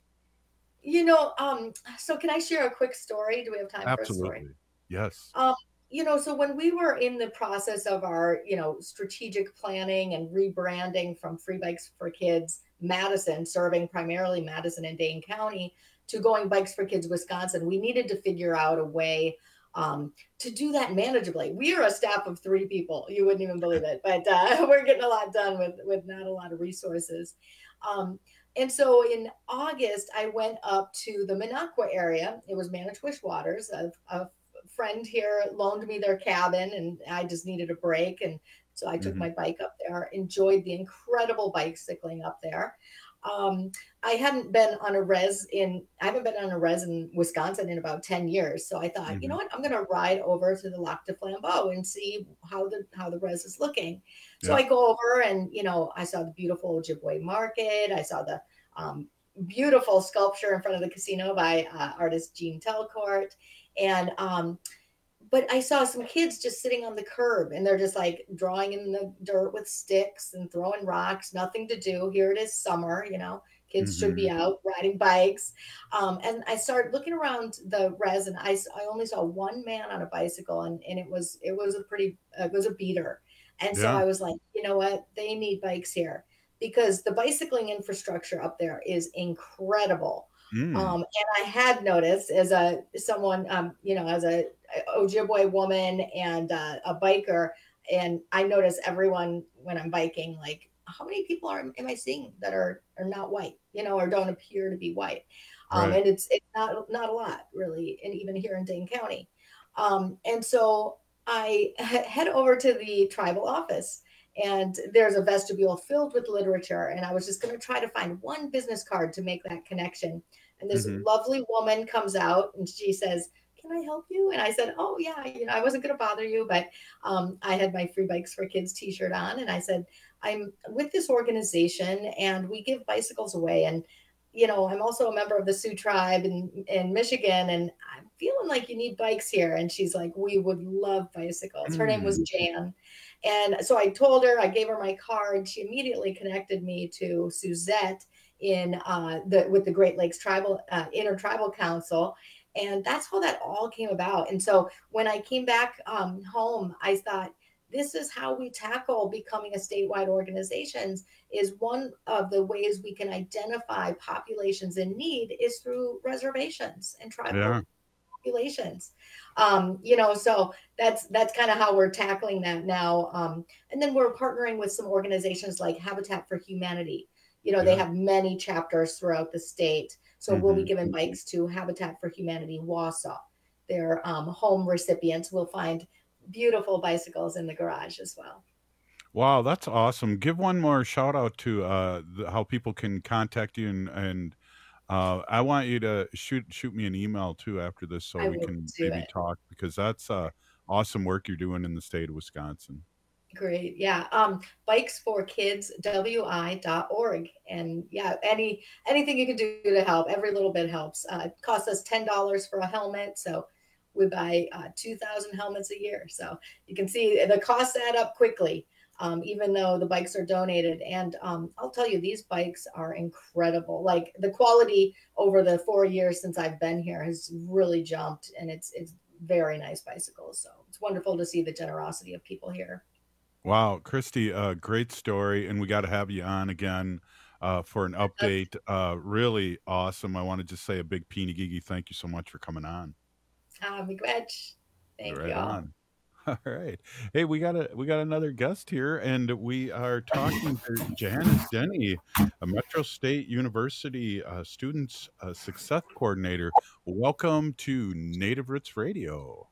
You know, um, so can I share a quick story? Do we have time for a story? Absolutely. Yes. Um, you know, so when we were in the process of our, you know, strategic planning and rebranding from Free Bikes for Kids Madison, serving primarily Madison and Dane County, to going Bikes for Kids Wisconsin, we needed to figure out a way um, to do that manageably. We are a staff of three people. You wouldn't even believe it, but uh, we're getting a lot done with, with not a lot of resources. Um, and so in August, I went up to the Minocqua area. It was Manitowish Waters. A, a friend here loaned me their cabin, and I just needed a break. And so I took Mhm. my bike up there, enjoyed the incredible bicycling up there. Um, I hadn't been on a res in, I haven't been on a res in Wisconsin in about ten years. So I thought, you know Mhm. what, I'm going to ride over to the Lac de Flambeau and see how the, how the res is looking. So Yeah. I go over and, you know, I saw the beautiful Ojibwe market. I saw the um, beautiful sculpture in front of the casino by uh, artist Jean Telcourt. And, um, but I saw some kids just sitting on the curb and they're just like drawing in the dirt with sticks and throwing rocks, nothing to do. Here it is summer, you know, kids should be out riding bikes. Um, and I started looking around the res and I, s- I only saw one man on a bicycle and, and it was, it was a pretty, uh, it was a beater. And so Yeah. I was like, you know what, they need bikes here because the bicycling infrastructure up there is incredible. Mm. Um, and I had noticed as a someone, um, you know, as a Ojibwe woman and uh, a biker, and I notice everyone when I'm biking, like, how many people are am I seeing that are are not white, you know, or don't appear to be white? Um, Right. and it's it's not not a lot really, and even here in Dane County. Um, and so I he- head over to the tribal office. And there's a vestibule filled with literature. And I was just going to try to find one business card to make that connection. And this Mhm. lovely woman comes out and she says, "Can I help you?" And I said, "Oh yeah, you know, I wasn't going to bother you, but um, I had my Free Bikes for Kids t-shirt on." And I said, "I'm with this organization and we give bicycles away. And, you know, I'm also a member of the Sioux tribe in, in Michigan. And I'm feeling like you need bikes here." And she's like, "We would love bicycles." Her name was Mm. Jan. And so I told her, I gave her my card. She immediately connected me to Suzette in uh, the with the Great Lakes Tribal uh, Intertribal Council, and that's how that all came about. And so when I came back um, home, I thought this is how we tackle becoming a statewide organizations. Is one of the ways we can identify populations in need is through reservations and tribal Yeah. populations. Um, you know, so that's that's kind of how we're tackling that now. Um, and then we're partnering with some organizations like Habitat for Humanity. You know, they Yeah. have many chapters throughout the state. So we'll be Mhm. giving bikes to Habitat for Humanity Wausau. Their um, home recipients will find beautiful bicycles in the garage as well. Wow, that's awesome. Give one more shout out to uh, the, how people can contact you, and and uh, I want you to shoot shoot me an email too after this, so I we will can do maybe it. talk because that's uh, awesome work you're doing in the state of Wisconsin. Great. Yeah. Um, bikes for kids w i dot org. And yeah, any anything you can do to help, every little bit helps. Uh, it costs us ten dollars for a helmet. So we buy uh, two thousand helmets a year. So you can see the costs add up quickly, um, even though the bikes are donated. And um, I'll tell you, these bikes are incredible. Like the quality over the four years since I've been here has really jumped, and it's it's very nice bicycles. So it's wonderful to see the generosity of people here. Wow, Christy, uh, great story, and we got to have you on again uh, for an update. Uh, really awesome. I want to just say a big peeny gigi thank you so much for coming on. Um, Miigwech. Thank Right you all. on. All right. Hey, we got a we got another guest here, and we are talking to Janice Denny, a Metro State University uh, Students uh, Success Coordinator. Welcome to Native Roots Radio.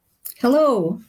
Hello.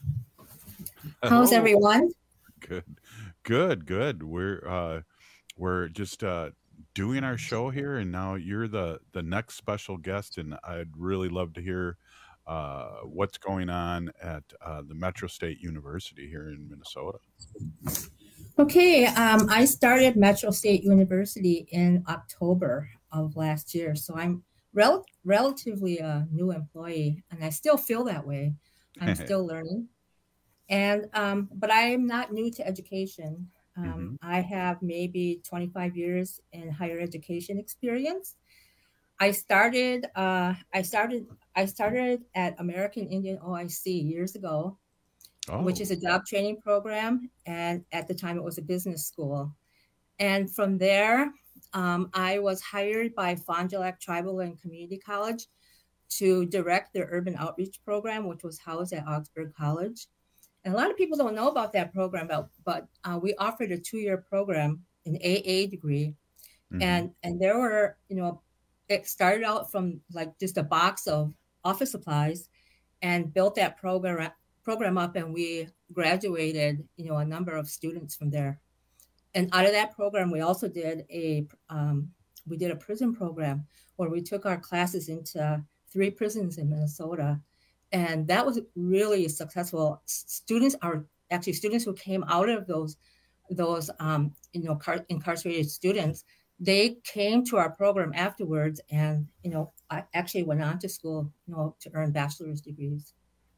How's Hello. everyone? Good, good, good. We're uh, we're just uh, doing our show here, and now you're the the next special guest, and I'd really love to hear uh, what's going on at uh, the Metro State University here in Minnesota. Okay, um, I started Metro State University in October of last year, so I'm rel- relatively a new employee, and I still feel that way. I'm still learning, and um, but I'm not new to education. Um, mm-hmm. I have maybe twenty-five years in higher education experience. I started. Uh, I started. I started at American Indian O I C years ago. Oh. Which is a job training program. And at the time it was a business school. And from there, um, I was hired by Fond du Lac Tribal and Community College to direct their urban outreach program, which was housed at Augsburg College. And a lot of people don't know about that program, but, but uh, we offered a two-year program, an A A degree. Mm-hmm. And, and there were, you know, it started out from like just a box of office supplies and built that program program up, and we graduated, you know, a number of students from there. And out of that program, we also did a um, we did a prison program where we took our classes into three prisons in Minnesota, and that was really successful. Students are actually students who came out of those those um, you know car- incarcerated students. They came to our program afterwards, and you know, I actually went on to school, you know, to earn bachelor's degrees.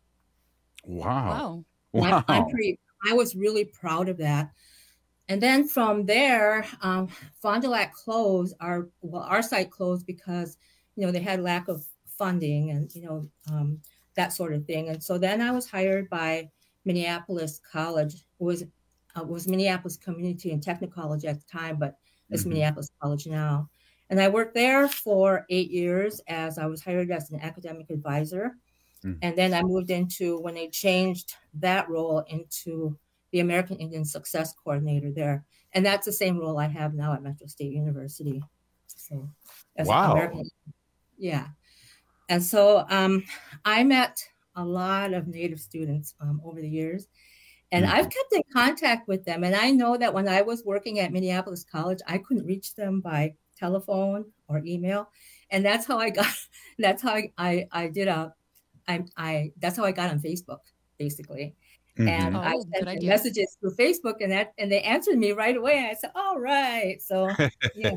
Wow. Wow. Wow. I'm pretty, I was really proud of that. And then from there, um, Fond du Lac closed, our, well, our site closed because, you know, they had lack of funding and, you know, um, that sort of thing. And so then I was hired by Minneapolis College. It was, uh, was Minneapolis Community and Technical College at the time, but it's mm-hmm. Minneapolis College now. And I worked there for eight years as I was hired as an academic advisor. And then I moved into, when they changed that role, into the American Indian Success Coordinator there. And that's the same role I have now at Metro State University. So, as wow. American, yeah. And so um, I met a lot of Native students um, over the years. And mm-hmm. I've kept in contact with them. And I know that when I was working at Minneapolis College, I couldn't reach them by telephone or email. And that's how I got, that's how I, I, I did a, I, I that's how I got on Facebook, basically. Mm-hmm. And oh, I sent messages through Facebook, and that and they answered me right away. And I said, "All right." So yeah.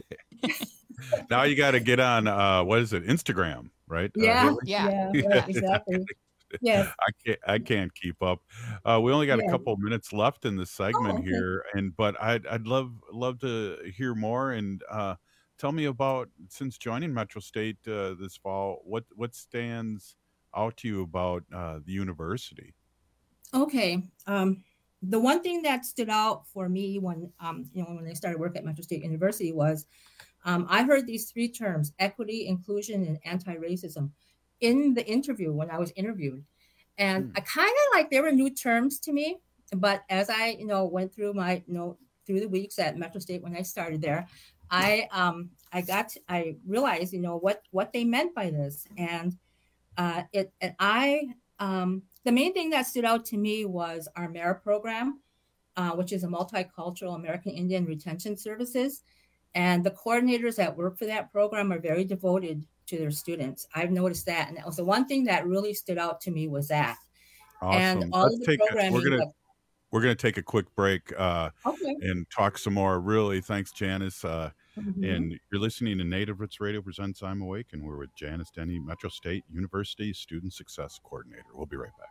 Now you got to get on uh, what is it, Instagram, right? Yeah, uh, yeah, yeah, yeah, exactly. Yeah, I can't I can't keep up. Uh, we only got yeah. a couple of minutes left in this segment oh, okay. here, and but I'd I'd love love to hear more and. Uh, tell me about, since joining Metro State uh, this fall, what what stands out to you about uh, the university? Okay. Um, the one thing that stood out for me when, um, you know, when I started work at Metro State University was um, I heard these three terms: equity, inclusion, and anti-racism in the interview when I was interviewed. And mm. I kind of like, they were new terms to me, but as I, you know, went through my, you know, through the weeks at Metro State when I started there, I, um, I got, to, I realized, you know, what, what they meant by this. And Uh, it and I, um, the main thing that stood out to me was our M A R E program, uh, which is a multicultural American Indian retention services. And the coordinators that work for that program are very devoted to their students. I've noticed that. And that was the one thing that really stood out to me was that. Awesome. And all Let's of the take programming. A, we're gonna that, we're gonna take a quick break uh, okay. and talk some more. Really, thanks, Janice. Uh, mm-hmm. And you're listening to Native Roots Radio presents I'm Awake, and we're with Janice Denny, Metro State University Student Success Coordinator. We'll be right back.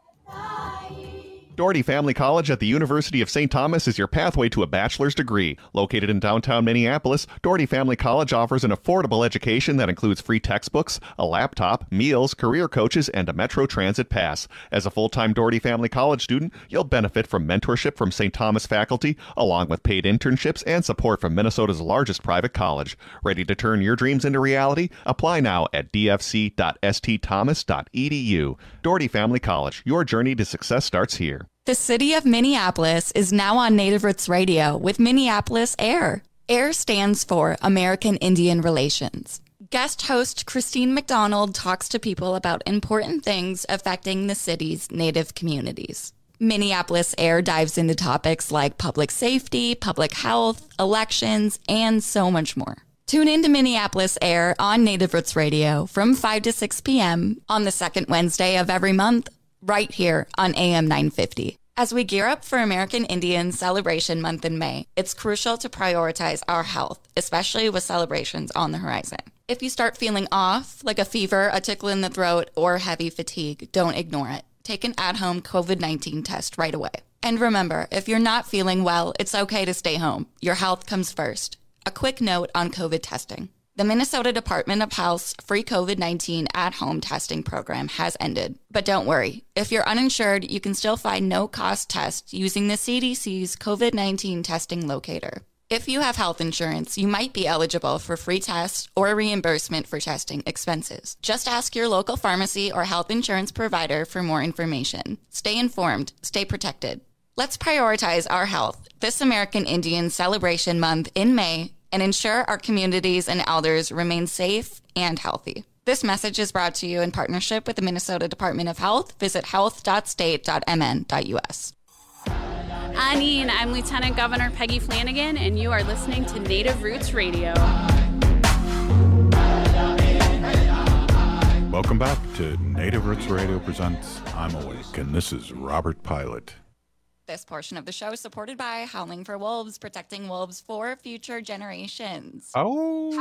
Doherty Family College at the University of Saint Thomas is your pathway to a bachelor's degree. Located in downtown Minneapolis, Doherty Family College offers an affordable education that includes free textbooks, a laptop, meals, career coaches, and a Metro Transit pass. As a full-time Doherty Family College student, you'll benefit from mentorship from Saint Thomas faculty, along with paid internships and support from Minnesota's largest private college. Ready to turn your dreams into reality? Apply now at d f c dot s t thomas dot e d u. Doherty Family College, your journey to success starts here. The city of Minneapolis is now on Native Roots Radio with Minneapolis AIR. AIR stands for American Indian Relations. Guest host Christine McDonald talks to people about important things affecting the city's Native communities. Minneapolis AIR dives into topics like public safety, public health, elections, and so much more. Tune in to Minneapolis Air on Native Roots Radio from five to six p.m. on the second Wednesday of every month, right here on A M nine fifty. As we gear up for American Indian Celebration Month in May, it's crucial to prioritize our health, especially with celebrations on the horizon. If you start feeling off, like a fever, a tickle in the throat, or heavy fatigue, don't ignore it. Take an at-home COVID nineteen test right away. And remember, if you're not feeling well, it's okay to stay home. Your health comes first. A quick note on COVID testing. The Minnesota Department of Health's free COVID nineteen at-home testing program has ended. But don't worry. If you're uninsured, you can still find no-cost tests using the C D C's COVID nineteen testing locator. If you have health insurance, you might be eligible for free tests or reimbursement for testing expenses. Just ask your local pharmacy or health insurance provider for more information. Stay informed. Stay protected. Let's prioritize our health this American Indian Celebration Month in May and ensure our communities and elders remain safe and healthy. This message is brought to you in partnership with the Minnesota Department of Health. Visit health dot state dot m n dot u s. Anine, I'm Lieutenant Governor Peggy Flanagan, and you are listening to Native Roots Radio. Welcome back to Native Roots Radio presents I'm Awake, and this is Robert Pilot. This portion of the show is supported by Howling for Wolves, protecting wolves for future generations. Oh.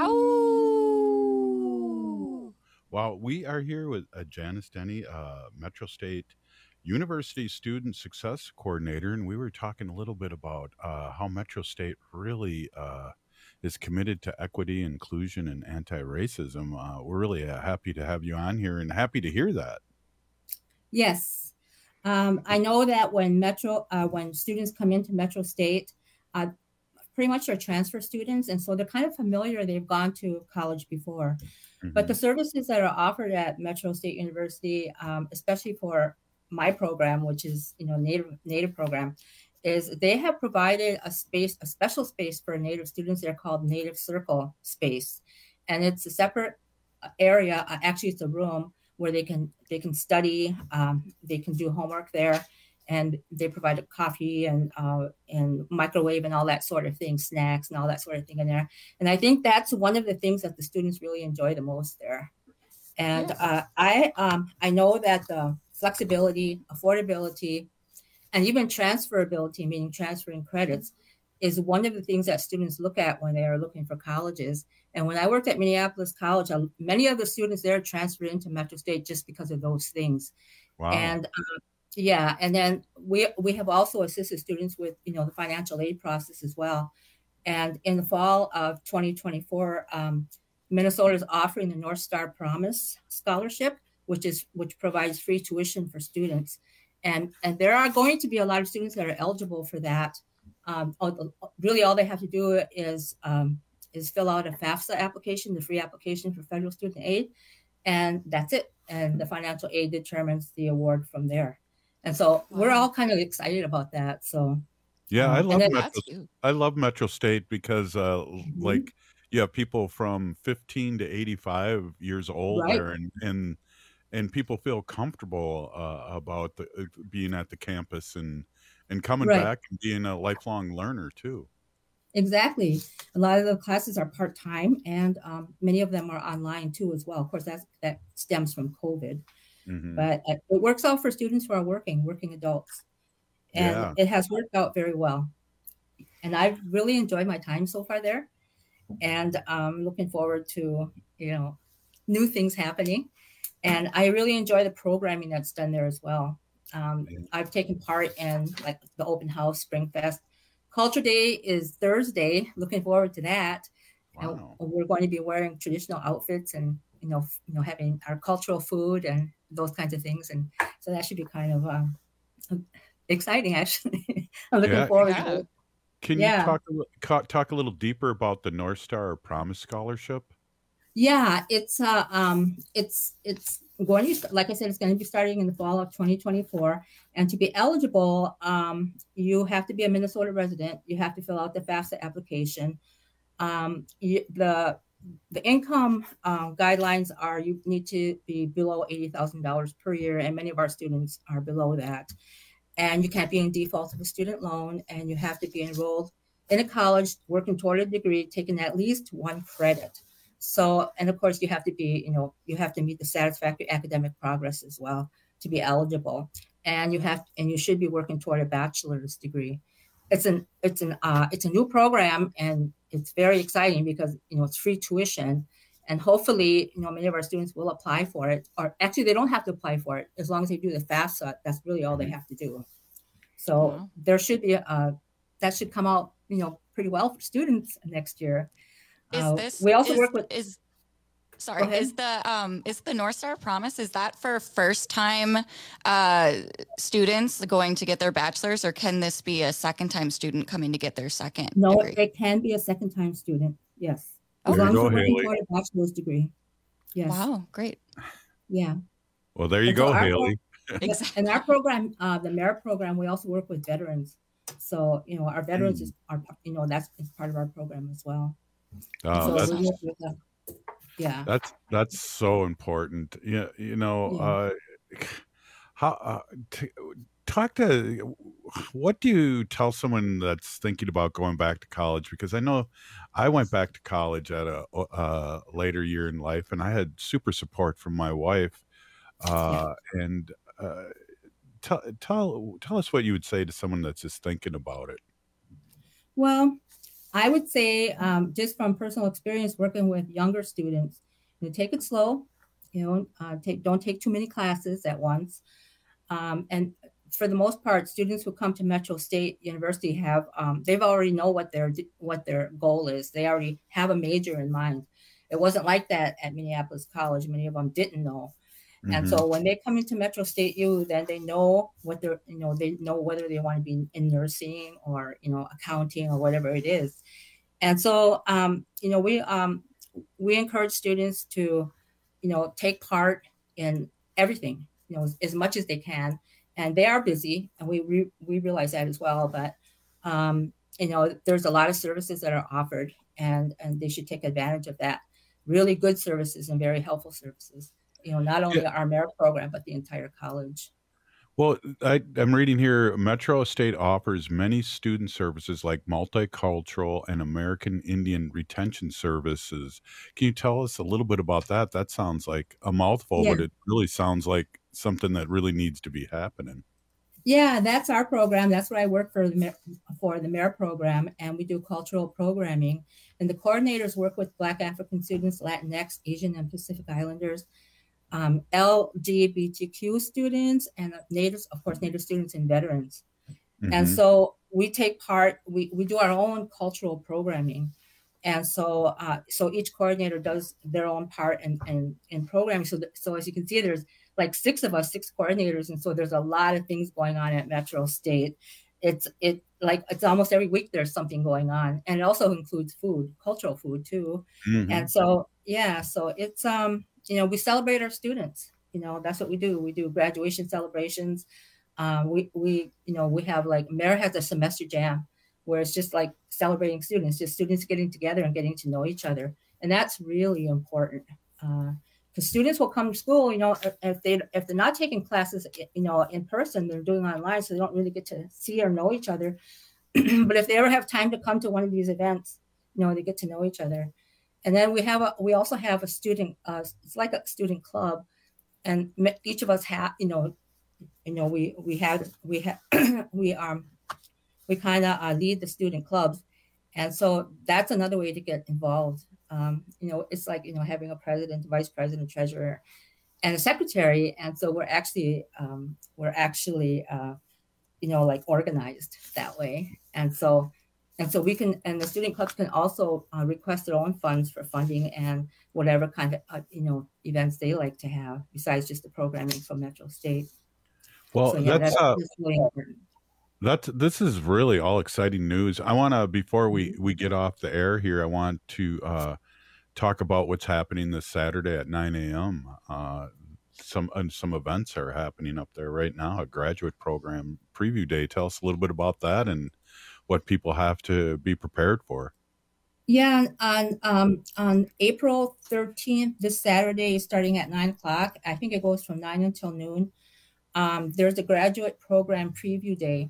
How? Well, we are here with uh, Janice Denny, uh, Metro State University Student Success Coordinator, and we were talking a little bit about uh, how Metro State really uh, is committed to equity, inclusion, and anti-racism. Uh, we're really uh, happy to have you on here and happy to hear that. Yes. Um, I know that when Metro, uh, when students come into Metro State, uh, pretty much are transfer students, and so they're kind of familiar. They've gone to college before, mm-hmm. but the services that are offered at Metro State University, um, especially for my program, which is, you know, Native Native program, is they have provided a space, a special space for Native students. They're called Native Circle Space, and it's a separate area. Uh, actually, it's a room where they can they can study, um, they can do homework there, and they provide a coffee and uh, and microwave and all that sort of thing, snacks and all that sort of thing in there. And I think that's one of the things that the students really enjoy the most there. And yes. uh, I um, I know that the flexibility, affordability, and even transferability, meaning transferring credits, is one of the things that students look at when they are looking for colleges. And when I worked at Minneapolis College, many of the students there transferred into Metro State just because of those things. Wow. And uh, yeah, and then we we have also assisted students with, you know, the financial aid process as well. And in the fall of twenty twenty-four, um, Minnesota is offering the North Star Promise Scholarship, which is which provides free tuition for students. And and there are going to be a lot of students that are eligible for that. Um, really, all they have to do is um, is fill out a FAFSA application, the free application for federal student aid, and that's it. And the financial aid determines the award from there. And so wow. we're all kind of excited about that. So yeah, um, I love then, Metro, I love Metro State because uh, mm-hmm. like you have people from fifteen to eighty-five years old right. there, and and and people feel comfortable uh, about the, uh, being at the campus and and coming right. back and being a lifelong learner too. Exactly. A lot of the classes are part-time, and um, many of them are online too as well. Of course, that's, that stems from COVID, mm-hmm. but it works out for students who are working, working adults. And yeah. it has worked out very well. And I've really enjoyed my time so far there. And I'm looking forward to, you know, new things happening. And I really enjoy the programming that's done there as well. Um, I've taken part in like the open house, Spring Fest. Culture Day is Thursday. Looking forward to that. Wow. And we're going to be wearing traditional outfits and, you know, you know, having our cultural food and those kinds of things. And so that should be kind of um, exciting, actually. I'm looking yeah. forward yeah. to it. Can yeah. you talk a, talk a little deeper about the North Star Promise Scholarship? Yeah, it's uh, um, it's it's going to, like I said, it's going to be starting in the fall of twenty twenty-four. And to be eligible, um, you have to be a Minnesota resident. You have to fill out the FAFSA application. Um, you, the the income uh, guidelines are you need to be below eighty thousand dollars per year, and many of our students are below that. And you can't be in default of a student loan, and you have to be enrolled in a college working toward a degree, taking at least one credit. So, and of course you have to be, you know, you have to meet the satisfactory academic progress as well to be eligible. And you have, and you should be working toward a bachelor's degree. It's an, it's an, uh, it's a new program, and it's very exciting because, you know, it's free tuition. And hopefully, you know, many of our students will apply for it, or actually they don't have to apply for it as long as they do the FAFSA. That's really all they have to do. So wow. there should be a, that should come out, you know, pretty well for students next year. Is uh, this, we also is, work with, is, sorry, is the, um, is the North Star Promise, is that for first time uh, students going to get their bachelor's, or can this be a second time student coming to get their second No, degree? it can be a second time student. Yes. There As long you go, as you're working Haley. toward a bachelor's degree. Yes. Wow, great. Yeah. Well, there you And so go, our Haley. pro- In our program, uh, the merit program, we also work with veterans. So, you know, our veterans Mm. is our, you know, that's is part of our program as well. Oh, so that's we work with them. Yeah. that's that's so important. Yeah, you know, Yeah. uh, how uh, t- talk to what do you tell someone that's thinking about going back to college? Because I know I went back to college at a, a later year in life, and I had super support from my wife. Uh, and uh, tell tell tell us what you would say to someone that's just thinking about it. Well, I would say um, just from personal experience working with younger students, you know, take it slow, you know, uh, take don't take too many classes at once. Um, and for the most part, students who come to Metro State University have um, they've already know what their what their goal is. They already have a major in mind. It wasn't like that at Minneapolis College. Many of them didn't know. And Mhm. so when they come into Metro State U, then they know what they're, you know, they know whether they want to be in nursing or, you know, accounting or whatever it is. And so, um, you know, we um, we encourage students to, you know, take part in everything, you know, as, as much as they can. And they are busy, and we re- we realize that as well. But um, you know, there's a lot of services that are offered, and and they should take advantage of that. Really good services and very helpful services. You know, not only our merit program, but the entire college. Well, I, I'm reading here, Metro State offers many student services like multicultural and American Indian retention services. Can you tell us a little bit about that? That sounds like a mouthful, Yeah. but it really sounds like something that really needs to be happening. Yeah, that's our program. That's what I work for the Mer- for the merit program, and we do cultural programming. And the coordinators work with Black African students, Latinx, Asian, and Pacific Islanders, um, L G B T Q students, and natives, of course, native students and veterans. And Mhm. so we take part, we, we do our own cultural programming. And so uh, so each coordinator does their own part in, in, in programming. So, th- so as you can see, there's like six of us, six coordinators. And so there's a lot of things going on at Metro State. It's it like it's almost every week there's something going on. And it also includes food, cultural food too. Mhm. And so, yeah, so it's, um, you know, we celebrate our students. You know, that's what we do. We do graduation celebrations. Um, we, we, you know, we have like, Merit has a semester jam where it's just like celebrating students, just students getting together and getting to know each other. And that's really important. Uh, because students will come to school, you know, if- if they, if they're not taking classes, you know, in person, they're doing online, so they don't really get to see or know each other. But if they ever have time to come to one of these events, you know, they get to know each other. And then we have a, we also have a student, uh, it's like a student club, and me- each of us have, you know, you know, we we had we had we um we kind of uh, lead the student clubs, and so that's another way to get involved. Um, you know, it's like, you know, having a president, vice president, treasurer, and a secretary, and so we're actually um, we're actually uh, you know, like organized that way, and so. And so we can, and the student clubs can also uh, request their own funds for funding and whatever kind of, uh, you know, events they like to have, besides just the programming from Metro State. Well, So, yeah, that's, that's, uh, that's really important. That's this is really all exciting news. I want to before we we get off the air here, I want to uh, talk about what's happening this Saturday at nine a.m. Uh, some and some events are happening up there right now. A graduate program preview day. Tell us a little bit about that and what people have to be prepared for. Yeah, on um, on April thirteenth, this Saturday, starting at nine o'clock. I think it goes from nine until noon. Um, there's a graduate program preview day,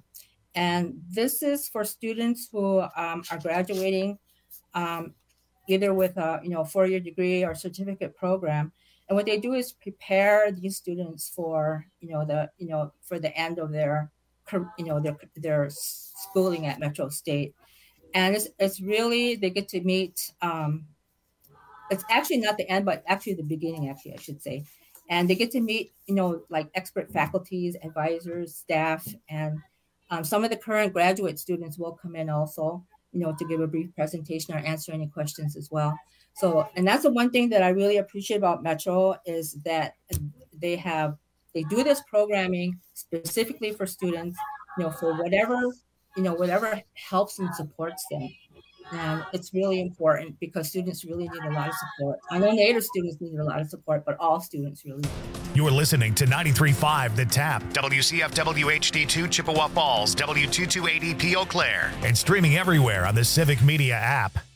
And this is for students who um, are graduating um, either with a you know four-year degree or certificate program. And what they do is prepare these students for you know the you know for the end of their you know their their schooling at Metro State. And it's it's really they get to meet. Um, it's actually not the end, but actually the beginning. Actually, I should say. And they get to meet, you know, like expert faculties, advisors, staff, and um, some of the current graduate students will come in also, you know, to give a brief presentation or answer any questions as well. So, and that's the one thing that I really appreciate about Metro is that they have, they do this programming specifically for students, you know, for whatever, you know, whatever helps and supports them. And it's really important because students really need a lot of support. I know Native students need a lot of support, but all students really need. You're listening to ninety-three point five The Tap, W C F W H D two Chippewa Falls, W two two eight E P Eau Claire, and streaming everywhere on the Civic Media app.